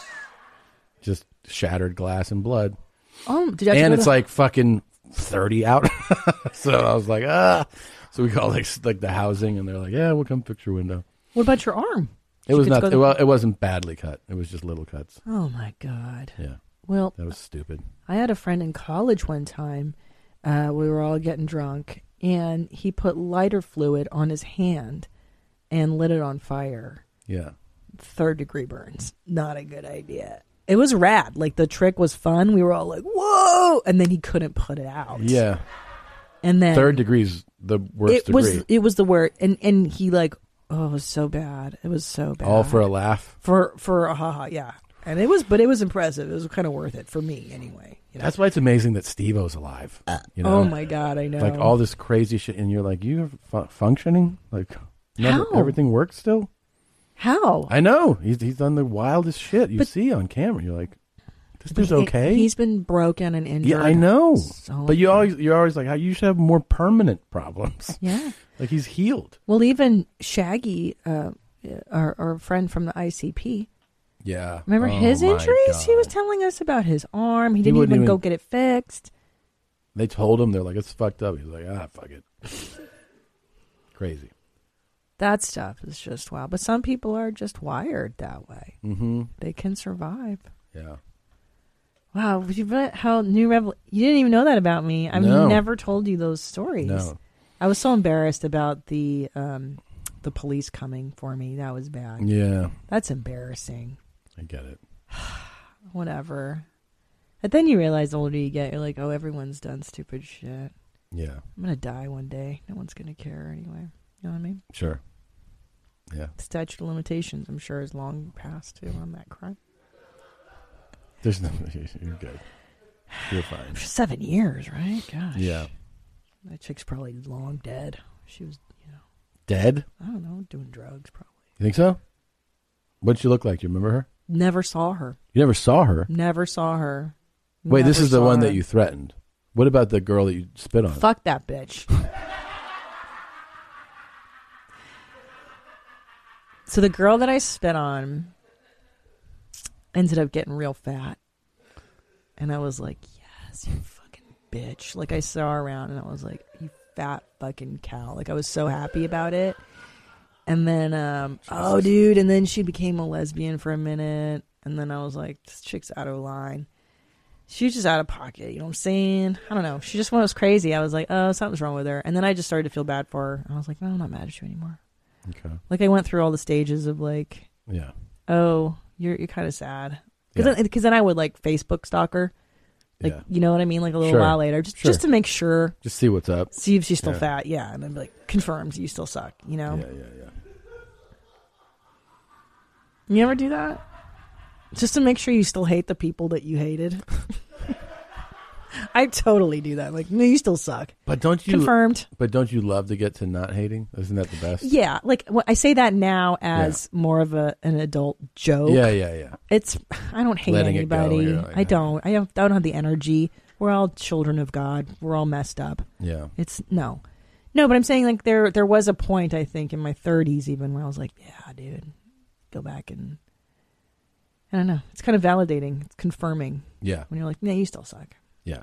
just shattered glass and blood. Oh, did you have to and go it's to- like fucking thirty out. So I was like, ah. So we called like like the housing, and they're like, yeah, we'll come fix your window. What about your arm? It Did was you get not. to go Well, to- it wasn't badly cut. It was just little cuts. Oh my God. Yeah. Well, that was stupid. I had a friend in college one time. Uh, we were all getting drunk, and he put lighter fluid on his hand and lit it on fire. Yeah. Third degree burns. Not a good idea. It was rad. Like, the trick was fun. We were all like, whoa! And then he couldn't put it out. Yeah. And then third degree's the worst it degree. was it was the word. And and he like, oh, it was so bad. It was so bad. All for a laugh. For for a haha, yeah. And it was, but it was impressive. It was kind of worth it for me, anyway. You know? That's why it's amazing that Steve-O's alive. You know? Oh my God, I know. Like all this crazy shit, and you're like, you're fu- functioning? Like, never, How? everything works still? How? I know. He's he's done the wildest shit you But- see on camera. You're like, this But dude's he- okay? He's been broken and injured. Yeah, I know. So But you always you're always like, how you should have more permanent problems. Yeah. Like he's healed. Well, even Shaggy, uh, our, our friend from the I C P. Yeah. Remember Oh, his my injuries? He God. was telling us about his arm. He He didn't wouldn't even, even- go get it fixed. They told him, they're like, it's fucked up. He's like, ah, fuck it. Crazy. That stuff is just wild. But some people are just wired that way. Mm-hmm. They can survive. Yeah. Wow, you bet how new revel. You didn't even know that about me. I've No. never told you those stories. No. I was so embarrassed about the um, the police coming for me. That was bad. Yeah. That's embarrassing. I get it. Whatever. But then you realize the older you get, you're like, oh, everyone's done stupid shit. Yeah. I'm gonna die one day. No one's gonna care anyway. You know what I mean? Sure. Yeah. Statute of limitations, I'm sure, is long past too on that crime. There's no, you're good. You're fine. For seven years, right? Gosh. Yeah. That chick's probably long dead. She was, you know, Dead? I don't know, doing drugs probably. You think so? What'd she look like? Do you remember her? Never saw her. You never saw her? Never saw her. Wait, this Never is the saw one her. that you threatened. What about the girl that you spit on? Fuck that bitch. So the girl that I spit on ended up getting real fat. And I was like, yes, you fucking bitch. Like, I saw her around and I was like, you fat fucking cow. Like, I was so happy about it. And then, um, oh, dude. And then she became a lesbian for a minute. And then I was like, this chick's out of line. She was just out of pocket. You know what I'm saying? I don't know. She just was crazy. I was like, oh, something's wrong with her. And then I just started to feel bad for her. I was like, no, I'm not mad at you anymore. Okay. Like, I went through all the stages of like, Yeah. oh, you're you're kind of sad. Because Yeah. then, 'cause then I would like Facebook stalk her. Like, Yeah. you know what I mean? Like a little Sure. while later. Just Sure. just to make sure. Just see what's up. See if she's still Yeah. fat. Yeah. And then be like, confirms you still suck, you know? Yeah, yeah, yeah. You ever do that? Just to make sure you still hate the people that you hated. I totally do that. Like, no, you still suck. But don't you Confirmed. But don't you love to get to not hating? Isn't that the best? Yeah, like wh- I say that now as more of a an adult joke. Yeah, yeah, yeah. It's I don't hate Letting it go, anybody. you're like, I don't. I don't. I don't have the energy. We're all children of God. We're all messed up. Yeah. It's no, no. But I'm saying like there there was a point I think in my thirties even where I was like, yeah, dude, go back and I don't know. It's kind of validating. It's confirming. Yeah. When you're like, yeah, you still suck. Yeah.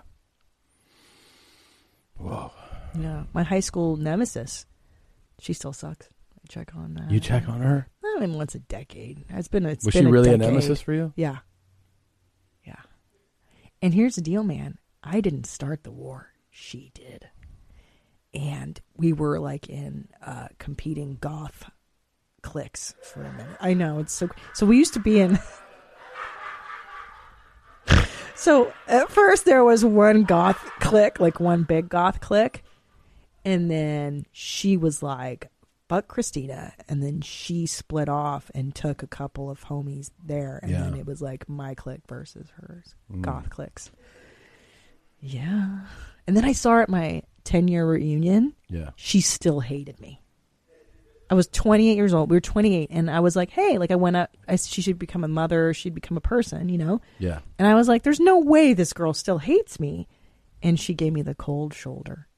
Whoa. Yeah. My high school nemesis, she still sucks. I check on that. You check on her? I mean, once a decade. It's been. It's Was been she really a decade. nemesis for you? Yeah. Yeah. And here's the deal, man. I didn't start the war. She did. And we were like in uh, competing goth cliques for a minute. I know it's so. So we used to be in. So at first there was one goth clique, like one big goth clique, and then she was like, "Fuck Christina," and then she split off and took a couple of homies there, and Yeah. then it was like my clique versus hers, Mm. goth cliques. Yeah, and then I saw her at my ten year reunion. Yeah, she still hated me. I was twenty-eight years old. We were twenty-eight, and I was like, "Hey, like I went up. I, she should become a mother. She'd become a person, you know." Yeah. And I was like, "There's no way this girl still hates me," and she gave me the cold shoulder.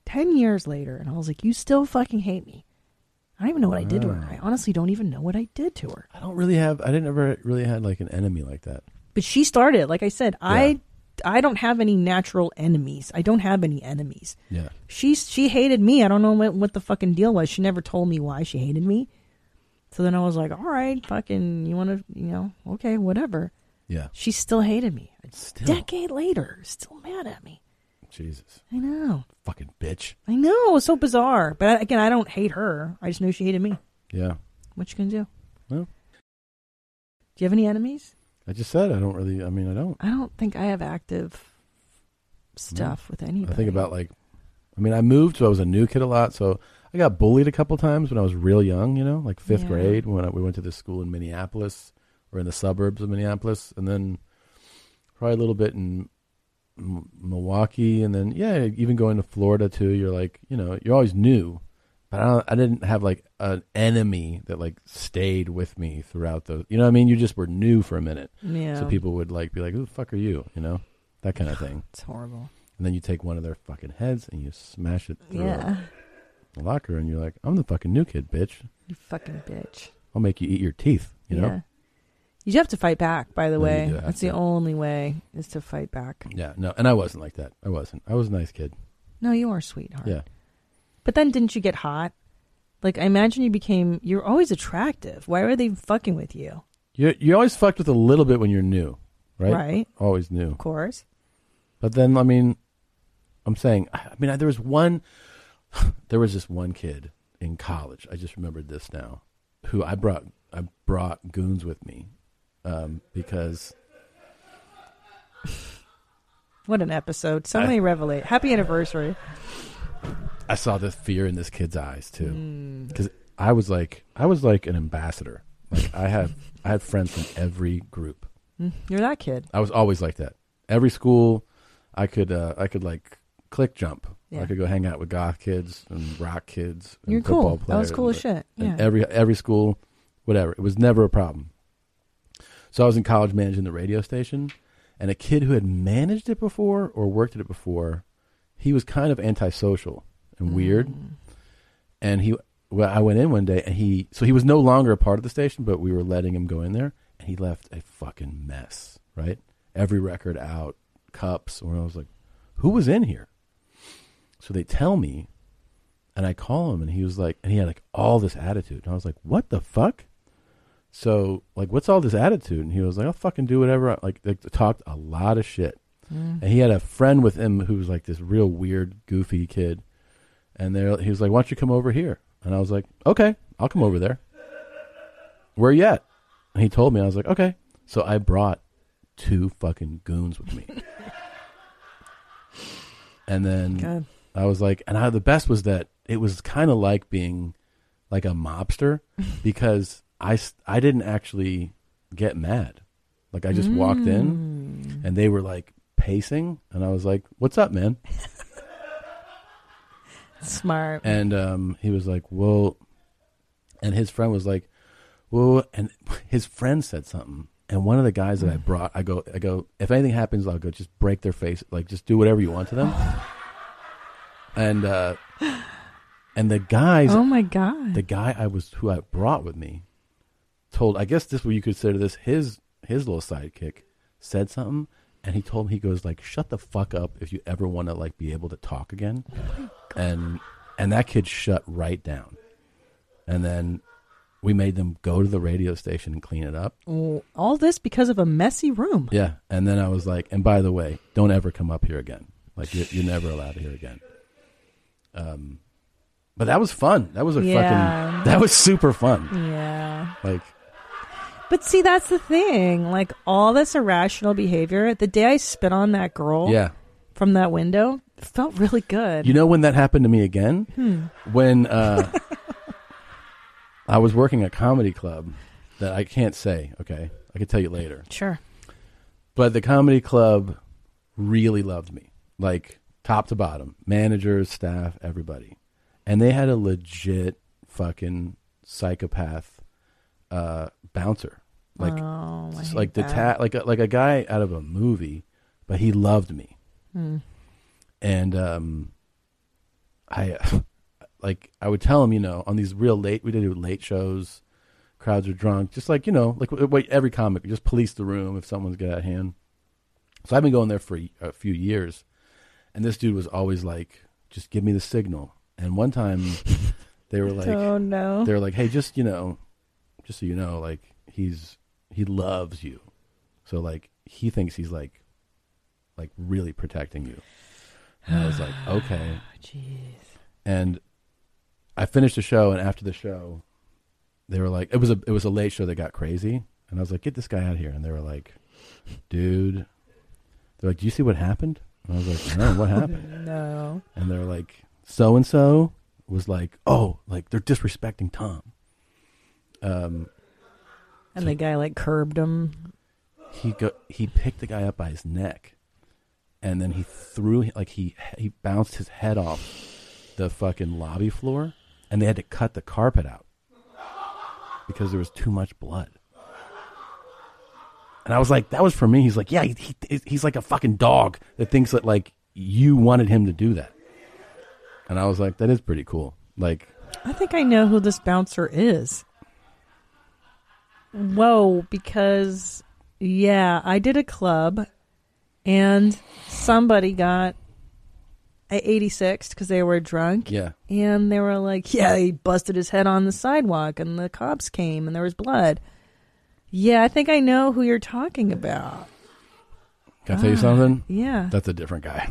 ten years later, and I was like, you still fucking hate me. I don't even know what I did to her. I honestly don't even know what I did to her. I don't really have, I didn't ever really had like an enemy like that. But she started. Like I said, I I don't have any natural enemies. I don't have any enemies. Yeah. She, she hated me. I don't know what, what the fucking deal was. She never told me why she hated me. So then I was like, all right, fucking, you want to, you know, okay, whatever. Yeah. She still hated me. A Still. decade later, still mad at me. Jesus. I know. Fucking bitch. I know. It was so bizarre. But I, again, I don't hate her. I just knew she hated me. Yeah. What you gonna do? Well. Do you have any enemies? I just said I don't really, I mean, I don't. I don't think I have active stuff No. with anybody. I think about like, I mean, I moved, so I was a new kid a lot, so I got bullied a couple times when I was real young, you know, like fifth Yeah. grade when I, we went to this school in Minneapolis or in the suburbs of Minneapolis, and then probably a little bit in M- Milwaukee, and then, yeah, even going to Florida too, you're like, you know, you're always new, but I, don't, I didn't have like an enemy that like stayed with me throughout the, you know what I mean? You just were new for a minute. Yeah. So people would like be like, who the fuck are you? You know, that kind of thing. It's horrible. And then you take one of their fucking heads and you smash it through Yeah. a locker, and you're like, I'm the fucking new kid, bitch. You fucking bitch. I'll make you eat your teeth, you know? Yeah. You have to fight back, by the No, you way. do have That's to. the only way, is to fight back. Yeah, no, and I wasn't like that. I wasn't. I was a nice kid. No, you are a sweetheart. Yeah. But then didn't you get hot? Like, I imagine you became, you're always attractive. Why were they fucking with you? You you always fucked with a little bit when you're new, right? Right. Always new. Of course. But then, I mean, I'm saying, I mean, there was one, there was this one kid in college. I just remembered this now, who I brought, I brought goons with me, um, because. What an episode. So I- many revelate. Happy anniversary. I saw the fear in this kid's eyes too, Mm. because I was like, I was like an ambassador. Like I had, I had friends from every group. Mm, You're that kid. I was always like that. Every school, I could, uh, I could like click jump. Yeah. I could go hang out with goth kids and rock kids. And You're cool. football That was players cool as and- shit. and Yeah. every every school, whatever. It was never a problem. So I was in college managing the radio station, and a kid who had managed it before or worked at it before, he was kind of antisocial and weird. And he, well, I went in one day, and he, so he was no longer a part of the station, but we were letting him go in there, and he left a fucking mess. Right, every record out, cups. Where I was like, who was in here? So they tell me, and I call him, and he was like, and he had like all this attitude, and I was like, what the fuck? So like, what's all this attitude? And he was like, I'll fucking do whatever. I, like, they talked a lot of shit, Mm. and he had a friend with him who was like this real weird, goofy kid, and there he was like, why don't you come over here? And I was like, okay, I'll come over there. Where you at? And he told me. I was like, okay. So I brought two fucking goons with me. And then God. I was like, and I, the best was that it was kind of like being like a mobster, because I, s- I didn't actually get mad. Like I just walked in, and they were like pacing, and I was like, what's up, man? Smart. And um, he was like, well, and his friend was like, well, and his friend said something. And one of the guys that I brought, I go, I go, if anything happens, I'll go, just break their face. Like, just do whatever you want to them. and, uh, and the guys, Oh my God. the guy I was, who I brought with me told, I guess this what you consider this, his, his little sidekick said something. And he told me, he goes like, shut the fuck up if you ever want to like be able to talk again. and, and that kid shut right down. And then we made them go to the radio station and clean it up. Oh, all this because of a messy room. Yeah. And then I was like, and by the way, don't ever come up here again. Like you're, you're never allowed here again. Um, but that was fun. That was a Yeah. fucking, that was super fun. Yeah. Like, But see, that's the thing. Like, all this irrational behavior, the day I spit on that girl yeah. from that window, it felt really good. You know when that happened to me again? Hmm. When uh, I was working at a comedy club that I can't say, okay? I can tell you later. Sure. But the comedy club really loved me, like top to bottom, managers, staff, everybody. And they had a legit fucking psychopath uh, bouncer. Like, Oh, I s- hate like the that. ta- like a, like a guy out of a movie, but he loved me. Hmm. And um, I uh, like I would tell him, you know, on these real late, we did do late shows, crowds are drunk, just like, you know, like what every comic, just police the room if someone's got out of hand. So I've been going there for a, a few years, and this dude was always like, just give me the signal. And one time they were like, oh no, they were like, hey, just, you know, just so you know, like he's, he loves you. So like, he thinks he's like, like really protecting you. And I was like, okay. Jeez. And I finished the show, and after the show, they were like, it was a, it was a late show that got crazy. And I was like, get this guy out of here. And they were like, dude, they're like, do you see what happened? And I was like, no, what happened? No. And they're like, so-and-so was like, oh, like they're disrespecting Tom. Um, And so the guy like curbed him. He go, he picked the guy up by his neck, and then he threw, like he he bounced his head off the fucking lobby floor, and they had to cut the carpet out because there was too much blood. And I was like, that was for me. He's like, yeah, he, he, he's like a fucking dog that thinks that like you wanted him to do that. And I was like, that is pretty cool. Like, I think I know who this bouncer is. Whoa, because, yeah, I did a club, and somebody got a eighty-six because they were drunk. Yeah. And they were like, yeah, he busted his head on the sidewalk, and the cops came, and there was blood. Yeah, I think I know who you're talking about. Can I tell you something? Yeah. That's a different guy.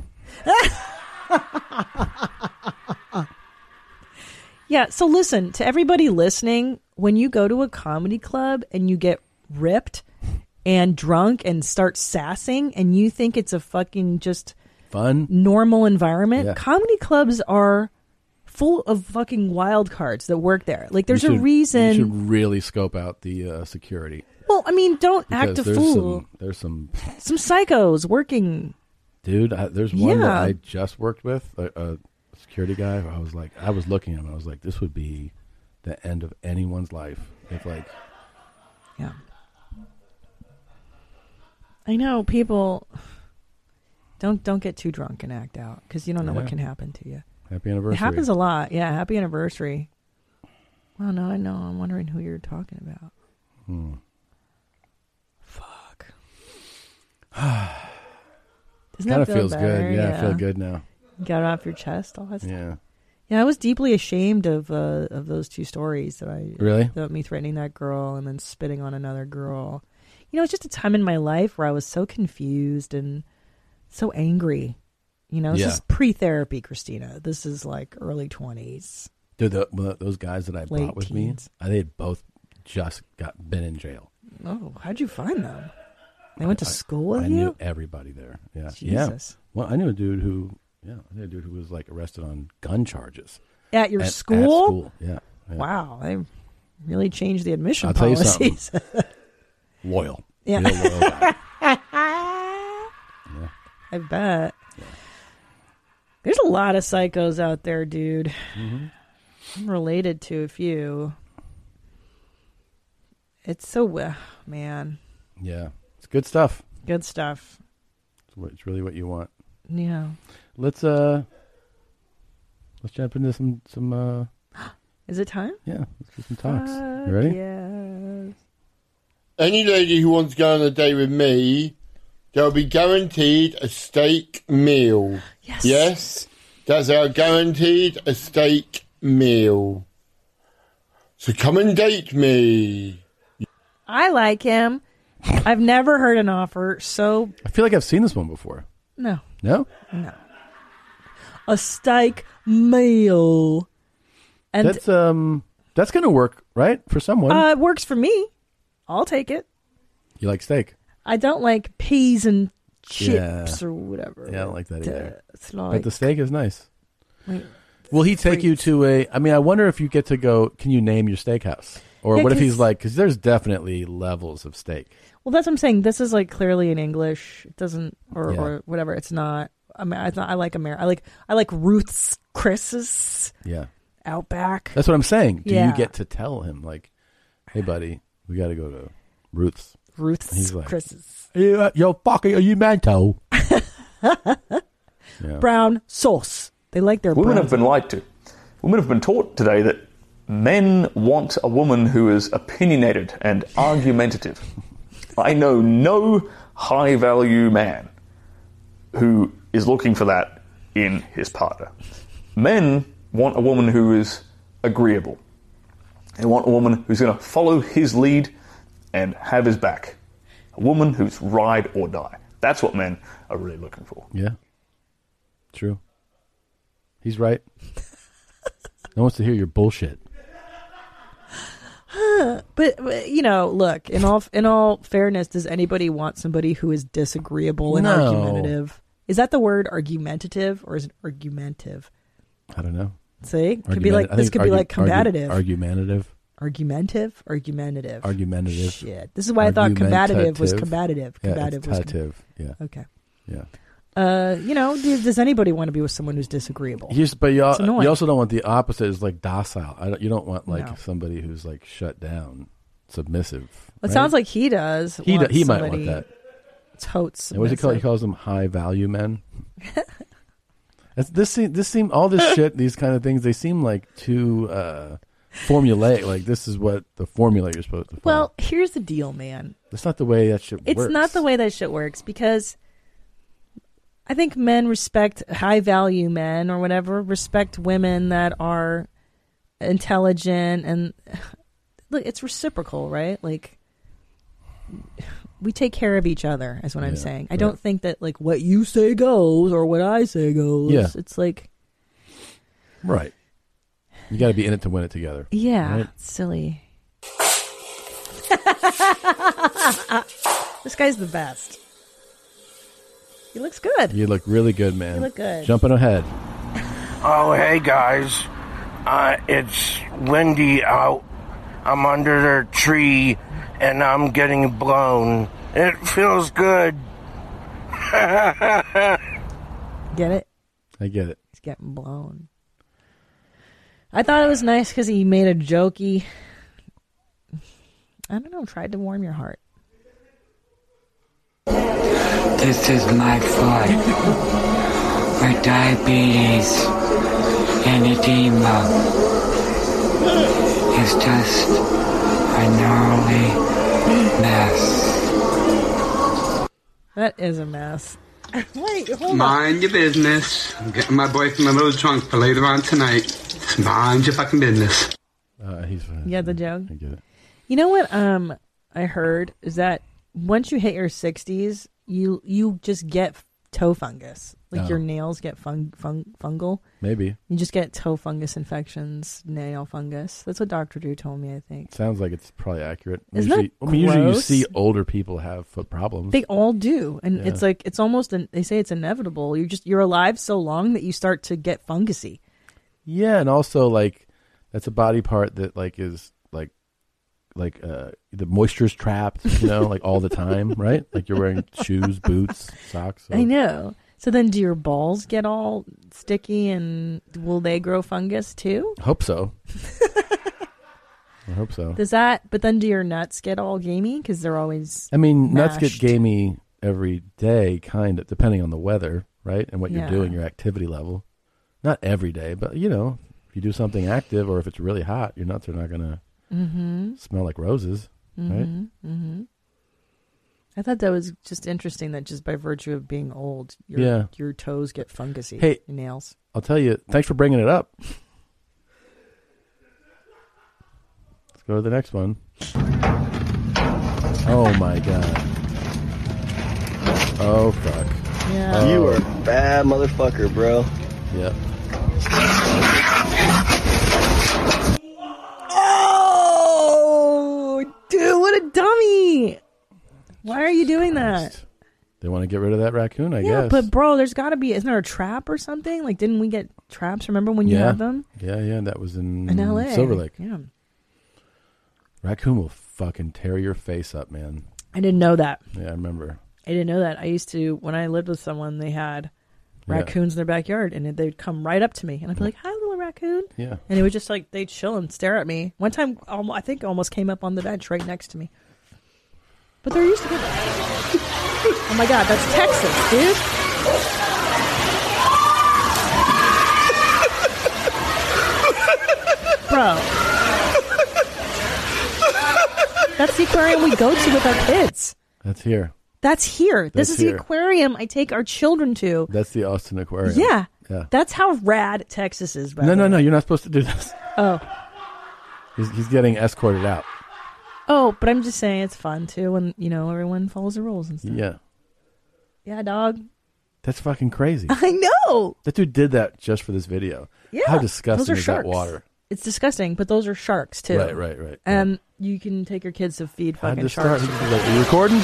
Yeah, so listen, to everybody listening, when you go to a comedy club and you get ripped and drunk and start sassing and you think it's a fucking just fun, normal environment, Yeah. comedy clubs are full of fucking wild cards that work there. Like, there's You should- a reason. You should really scope out the uh, security. Well, I mean, don't act a Because there's fool. Some, there's some, Some psychos working. dude. I, there's one that Yeah. I just worked with, a, a security guy. Who I was like, I was looking at him. I was like, this would be the end of anyone's life if, like, yeah. I know people don't don't get too drunk and act out because you don't know what Yeah. can happen to you. Happy anniversary. It happens a lot. Yeah, happy anniversary. Well, no, I know. I'm wondering who you're talking about. Hmm. Fuck. Kind of feels good. Yeah, I feel good now. Got it off your chest, all that stuff. Yeah. Yeah, I was deeply ashamed of uh, of those two stories that I Really? about me threatening that girl and then spitting on another girl. You know, it's just a time in my life where I was so confused and so angry. You know, this Yeah. is pre-therapy, Christina. This is like early twenties. Dude, the, well, those guys that I Late brought with teens. me, they had both just got been in jail. Oh, how'd you find them? They went to I- school with I you? knew everybody there. Yeah. Yeah. Jesus. Well, I knew a dude who, yeah, I knew a dude who was like arrested on gun charges. At your At- at school? school, yeah, yeah. Wow, they really changed the admission I'll tell you policies. something. Loyal. Yeah. Real loyal guy. I bet. There's a lot of psychos out there, dude. Mhm. I'm related to a few. It's so, uh, man, Yeah. It's good stuff. good stuff. It's, what, it's really what you want. Yeah. Let's, uh, let's jump into some, some, uh, Is it time? yeah, let's do some talks. Fuck You ready? Yes. Any lady who wants to go on a date with me, they'll be guaranteed a steak meal. Yes. Yes? That's our guaranteed a steak meal. So come and date me. I like him. I've never heard an offer so. I feel like I've seen this one before. No. No? No. A steak meal. And that's, um, that's going to work, right? For someone. uh, it works for me. I'll take it. You like steak? I don't like peas and chips Yeah. or whatever. Yeah, I don't like that either. Uh, It's like, But the steak is nice. like, Will he take you to a? I mean, I wonder if you get to go. Can you name your steakhouse? Or Yeah, what if 'cause- he's like? Because there's definitely levels of steak. well, that's what I'm saying. This is like clearly in English. It doesn't, or, Yeah. or whatever. It's not. I mean, I, I like Amer. I like I like Ruth's Chris's Yeah, Outback. that's what I'm saying. Do Yeah. you get to tell him like, "Hey, buddy, we got to go to Ruth's." Ruth's And he's like, Chris's. "Yo, yo, fucking, are you Manto?" Yeah. Brown sauce. They like their Women bras. have been lied to. Women have been taught today that men want a woman who is opinionated and argumentative. I know no high-value man who is looking for that in his partner. Men want a woman who is agreeable. They want a woman who's going to follow his lead and have his back. A woman who's ride or die. That's what men are really looking for. Yeah. True. He's right. No one wants to hear your bullshit. But, but you know, look, in all in all fairness, does anybody want somebody who is disagreeable and No. argumentative? Is that the word argumentative or is it argumentative? I don't know. See, could be Argumenta- like I this think could argu- be like argu- combative. Argumentative. Argumentative, argumentative, Argumentative. Shit, this is why I thought combative was Argumentative. combative. Yeah, Combative it's was tative. Yeah. Okay. Yeah. Uh, you know, does, does anybody want to be with someone who's disagreeable? Yes, but you, It's al- annoying. you also don't want the opposite. Is like docile. I don't, you don't want like No. somebody who's like shut down, submissive. It right? sounds like he does. He want do, he might want somebody that. Totes. And what does he call? He calls them high value men. That's, this seem, this seem all this shit. These kind of things. They seem like too uh, formulaic. Like this is what the formula you're supposed to. Follow. Well, here's the deal, man. That's not the way that shit It's works. not the way that shit works because I think men respect high value men or whatever, respect women that are intelligent and look, it's reciprocal, right? Like we take care of each other is what I'm Yeah, saying. I right. don't think that like what you say goes or what I say goes. Yeah. It's like Right. You got to be in it to win it together. yeah, Right? it's silly. This guy's the best. He looks good. You look really good, man. You look good. Jumping ahead. Oh, hey guys. Uh, it's windy out. I'm under the tree and I'm getting blown. It feels good. Get it? I get it. He's getting blown. I thought it was nice because he made a jokey. I don't know, tried to warm your heart. This is my fault for diabetes and edema. It's just a gnarly mess. That is a mess. Wait, hold on. Mind your business. I'm getting my boy from a little drunk for later on tonight. Just mind your fucking business. Uh, he's You get the joke? I get it. You know what um I heard is that once you hit your sixties, you you just get toe fungus. Like Oh. your nails get fung, fung, fungal. Maybe. You just get toe fungus infections, nail fungus. That's what Doctor Drew told me, I think. Sounds like it's probably accurate. Isn't usually, that I mean, usually you gross? see older people have foot problems. They all do. And Yeah. it's like it's almost an, they say it's inevitable. You just you're alive so long that you start to get fungusy. Yeah, and also like that's a body part that like is like like uh the moisture's trapped, you know, like all the time, right? Like you're wearing shoes, boots, socks. So. I know. So then do your balls get all sticky and will they grow fungus too? Hope so. I hope so. Does that, but then do your nuts get all gamey because they're always I mean, nuts get mashed? gamey every day, kind of, depending on the weather, right? And what Yeah. you're doing, your activity level. Not every day, but, you know, if you do something active or if it's really hot, your nuts are not going to Mhm. smell like roses, right? Mhm, mhm. I thought that was just interesting that just by virtue of being old, your, Yeah. your toes get fungusy. Hey, your nails. I'll tell you, thanks for bringing it up. Let's go to the next one. Oh, my God. Oh, fuck. Yeah. Oh. You are a bad motherfucker, bro. Yep. Oh, dude, what a dummy. Why are you doing that? They want to get rid of that raccoon, I yeah, guess. but bro, there's got to be, isn't there a trap or something? Like, didn't we get traps? Remember when you yeah. had them? Yeah, yeah, that was in, In L A. Silver Lake. Yeah. Raccoon will fucking tear your face up, man. I didn't know that. Yeah, I remember. I didn't know that. I used to, when I lived with someone, they had Yeah. raccoons in their backyard, and they'd come right up to me, and I'd be like, "Hi, little raccoon." Yeah. And it would just like they'd chill and stare at me. One time, almo- I think, almost came up on the bench right next to me. But they're used to it. Oh my God, that's Texas, dude. Pro. That's the aquarium we go to with our kids. That's here. That's here. This That's is here. the aquarium I take our children to. That's the Austin Aquarium. Yeah. Yeah. That's how rad Texas is. By No, the no, way. no. You're not supposed to do this. Oh. He's, he's getting escorted out. Oh, but I'm just saying it's fun too when, you know, everyone follows the rules and stuff. Yeah. Yeah, dog. That's fucking crazy. I know. That dude did that just for this video. Yeah. How Those disgusting are is sharks. that water? It's disgusting, but those are sharks too. Right, right, right. And you can take your kids to feed How'd fucking this start? sharks. He's like, are you recording?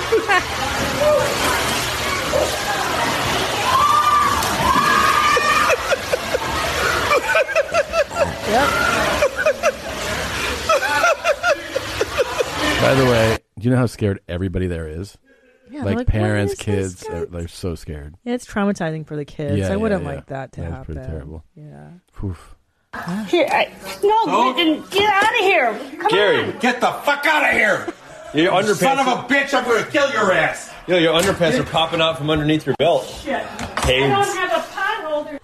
By the way, do you know how scared everybody there is? Yeah, they're like, like, "What parents, is this kids, guy?" are, they're so scared. Yeah, it's traumatizing for the kids. Yeah, I wouldn't yeah, yeah. like that to That's happen. pretty terrible. Yeah. Oof. Here, I, no, get, get out of here. Come Gary, on. get the fuck out of here. Your underpants. Son of a bitch, I'm going to kill your ass. Yo, your underpants are popping out from underneath your belt. Shit. Hey. I don't have a pot holder.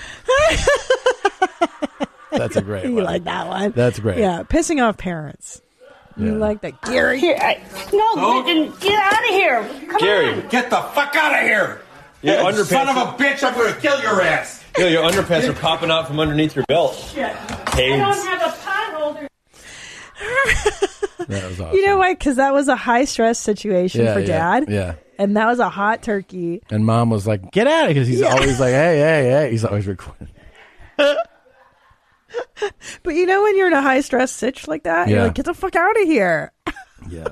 That's a great You one. like that one? That's great. Yeah, pissing off parents. You Yeah. like that, Gary? Here, I, no, get, get out of here. Come Gary, on. get the fuck out of here. Your underpants. Son of a bitch, I'm going to kill your ass. Yo, your underpants are popping out from underneath your belt. Shit. Hey. I don't have a pot holder. That was awesome. You know why? Because that was a high stress situation Yeah, for yeah, dad. yeah. And that was a hot turkey. And mom was like, get out of here. Because he's Yeah. always like, hey, hey, hey. He's always recording. But you know when you're in a high stress sitch like that, you're Yeah. like, get the fuck out of here. Yeah.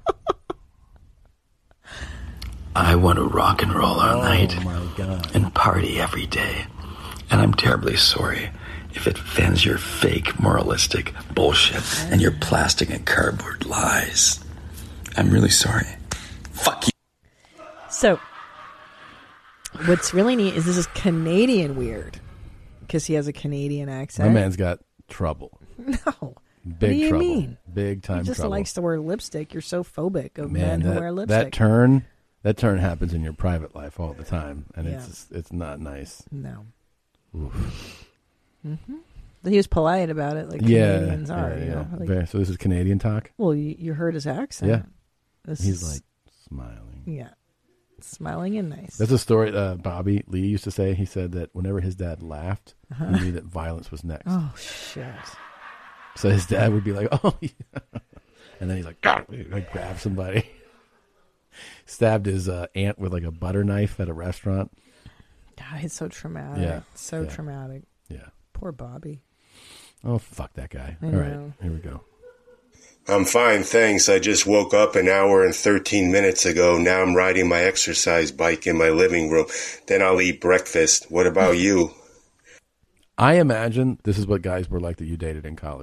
I want to rock and roll all Oh, night my God. and party every day. And I'm terribly sorry if it offends your fake moralistic bullshit and your plastic and cardboard lies. I'm really sorry. Fuck you. So, what's really neat is this is Canadian weird. Because he has a Canadian accent. My man's got trouble. No. Big what do you trouble. mean? Big time He just trouble. likes to wear lipstick. You're so phobic of Man, men who that, wear lipstick. that turn, that turn happens in your private life all the time, and Yeah. it's just, it's not nice. No. Oof. Mm-hmm. He was polite about it, like yeah, Canadians are. yeah, You yeah. know? Like, Very- so this is Canadian talk. well, you, you heard his accent. Yeah, This he's is- like smiling. Yeah. Smiling and nice. That's a story uh, Bobby Lee used to say. He said that whenever his dad laughed, Uh-huh. he knew that violence was next. Oh, shit. So his dad would be like, "Oh," yeah. And then he's like, "God," he'd like grab somebody, stabbed his uh, aunt with like a butter knife at a restaurant. God, it's so traumatic. Yeah, So yeah. traumatic. Yeah. Poor Bobby. Oh, fuck that guy. I All right, know. here we go. I'm fine, thanks. I just woke up an hour and thirteen minutes ago. Now I'm riding my exercise bike in my living room. Then I'll eat breakfast. What about you? I imagine this is what guys were like that you dated in college.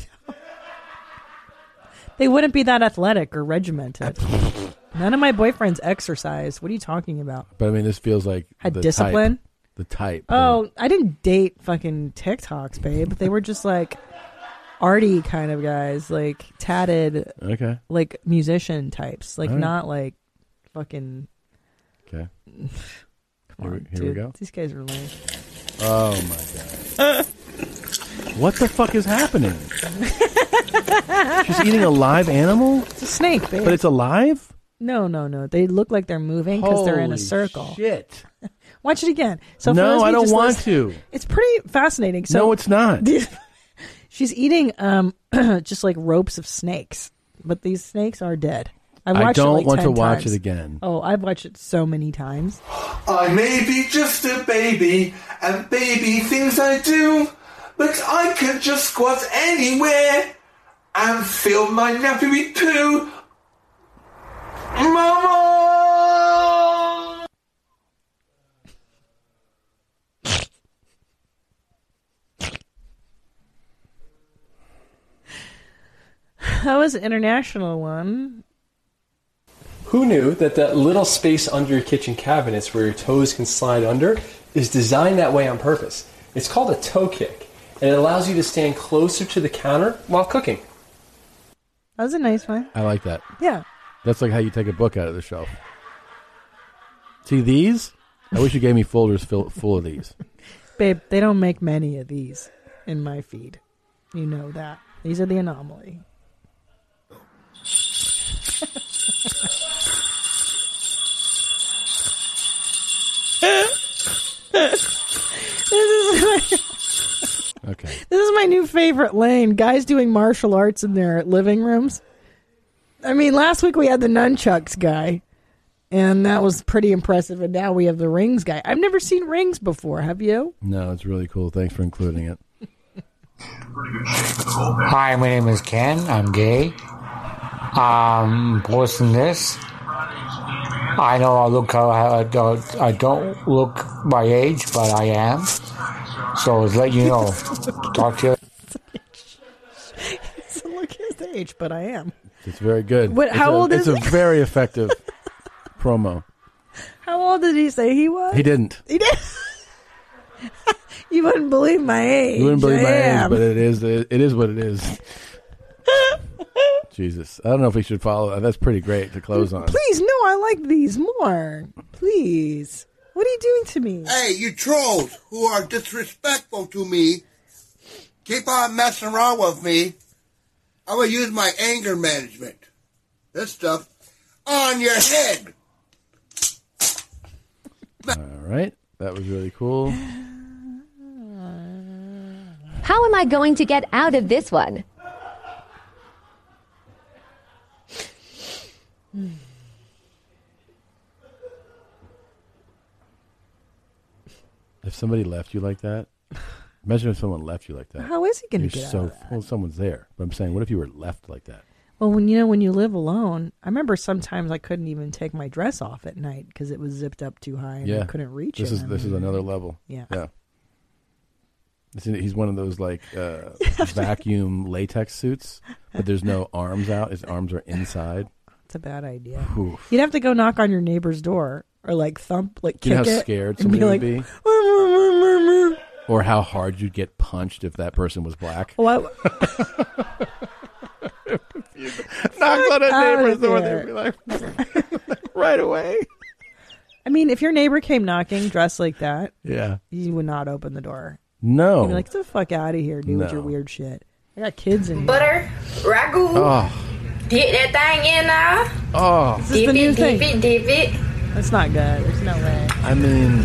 They wouldn't be that athletic or regimented. None of my boyfriends exercise. What are you talking about? But I mean, this feels like Had the discipline? Type, the type. Oh, I didn't date fucking TikToks, babe. They were just like arty kind of guys, like tatted, Okay. like musician types, like All right. not like fucking. Okay. Come Here we- on, here we dude. go. These guys are lame. Oh my god. What the fuck is happening? She's eating a live animal? It's a snake, babe. But it's alive? No, no, no. They look like they're moving because they're in a Holy circle. Shit. Watch it again. So No, for those of I you don't just want listen- to. It's pretty fascinating. So No, it's not. She's eating um just like ropes of snakes, but these snakes are dead. I've I watched don't it like want to ten watch times. it again. Oh, I've watched it so many times. I may be just a baby, and baby things I do, but I can just squat anywhere and fill my nappy with poo. Mama! That was an international one. Who knew that that little space under your kitchen cabinets where your toes can slide under is designed that way on purpose? It's called a toe kick, and it allows you to stand closer to the counter while cooking. That was a nice one. I like that. Yeah. That's like how you take a book out of the shelf. See these? I wish you gave me folders full, full of these. Babe, they don't make many of these in my feed. You know that. These are the anomaly. This is my, Okay. This is my new favorite lane. Guys doing martial arts in their living rooms. I mean, last week we had the nunchucks guy, and that was pretty impressive. And now we have the rings guy. I've never seen rings before. Have you? No, it's really cool. Thanks for including it. Hi, my name is Ken. I'm gay. Um, posting this. I know I look, uh, I don't, I don't look my age, but I am. So to let you know, talk to you. So look his age, but I am. It's very good. What- It's how a- old It's is a he? very effective promo. How old did he say he was? He didn't. He did. You wouldn't believe my age. You wouldn't believe I my am. age, but it is. It is what it is. Jesus, I don't know if we should follow. That's pretty great to close on. Please, no, I like these more. Please. What are you doing to me? Hey, you trolls who are disrespectful to me, keep on messing around with me. I will use my anger management. This stuff on your head. All right, that was really cool. How am I going to get out of this one? If somebody left you like that, imagine if someone left you like that. How is he gonna You're get out so, of that? Well, someone's there. But I'm saying, what if you were left like that? Well, when you know when you live alone, I remember sometimes I couldn't even take my dress off at night because it was zipped up too high and yeah, I couldn't reach this it. is I this is mean, another level. Yeah. yeah. It's in- He's one of those like uh, vacuum latex suits, but there's no arms out. His arms are inside. It's a bad idea. Oof. You'd have to go knock on your neighbor's door or like thump, like Do you kick know how it scared and be somebody like, would be? Or how hard you'd get punched if that person was black. Well, Knocks on a out neighbor's of door, there. they'd be like, right away. I mean, if your neighbor came knocking dressed like that, Yeah. you would not open the door. No. You'd be like, get the fuck out of here, dude, with No. your weird shit. I got kids in here. Butter, ragu. Oh. Get that thing in now. Oh. This is the new dip thing. it, dip it. That's not good. There's no way. I mean,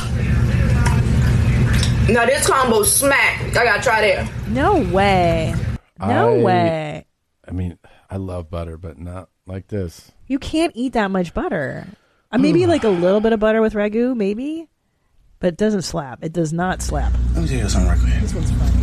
No, this combo smack. I gotta try that. No way. No I- way. I mean, I love butter, but not like this. You can't eat that much butter. Uh, maybe like a little bit of butter with ragu, maybe. But it doesn't slap. It does not slap. Let me tell you something right quick. This one's funny.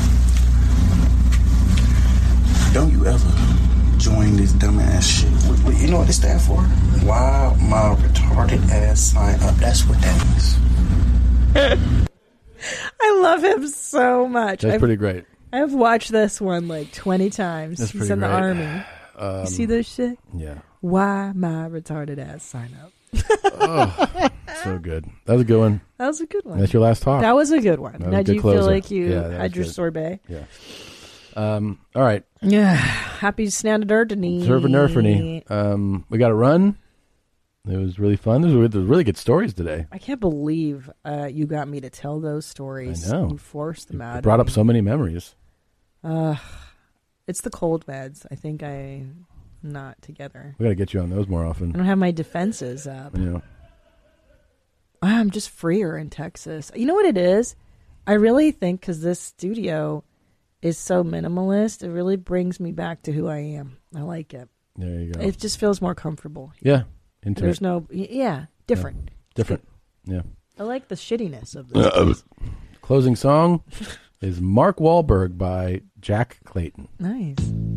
Don't you ever join this dumbass shit. What- what- You know what it stands for? Why my retarded ass sign up? That's what that is. I love him so much. That's I've, pretty great. I've watched this one like twenty times. That's He's pretty in the great. army. Um, you see this shit? Yeah. Why my retarded ass sign up? Oh, so good. That was a good one. That was a good one. That's your last talk. That was a good one. That was Now, a do good you feel closer. like you Yeah, that had was your good. sorbet? Yeah. Um. All right. Yeah. Happy Snanderdurtony. Surfernerferny. Um. We got to run. It was really fun. There was really good stories today. I can't believe uh, you got me to tell those stories. I know. You forced them out. It brought of up so many memories. Uh, it's the cold meds. I think I'm not together. We got to get you on those more often. I don't have my defenses up. Yeah. I'm just freer in Texas. You know what it is? I really think because this studio is so minimalist, it really brings me back to who I am. I like it. There you go. It just feels more comfortable. Yeah. Intimate. There's no, y- yeah, different. Yeah. Different. Yeah. I like the shittiness of this. Uh, closing song is Mark Wahlberg by Jack Clayton. Nice.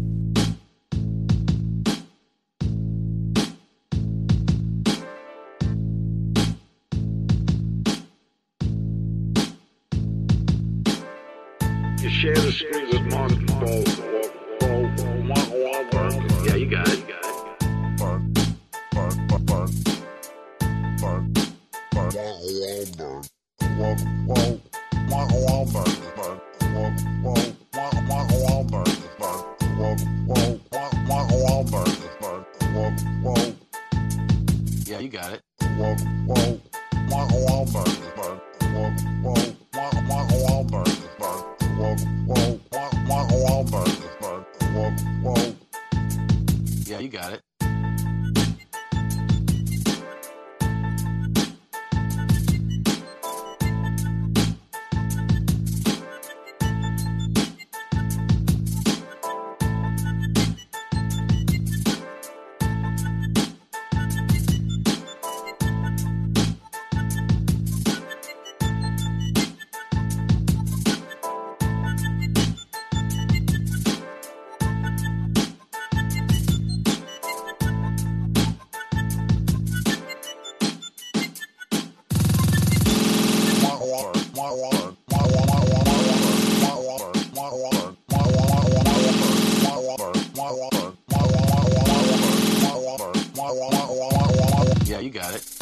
You share the screen with Mark Wahlberg. Yeah, you got it. You got it. Yeah, you got it. you got it. Yeah, you got it.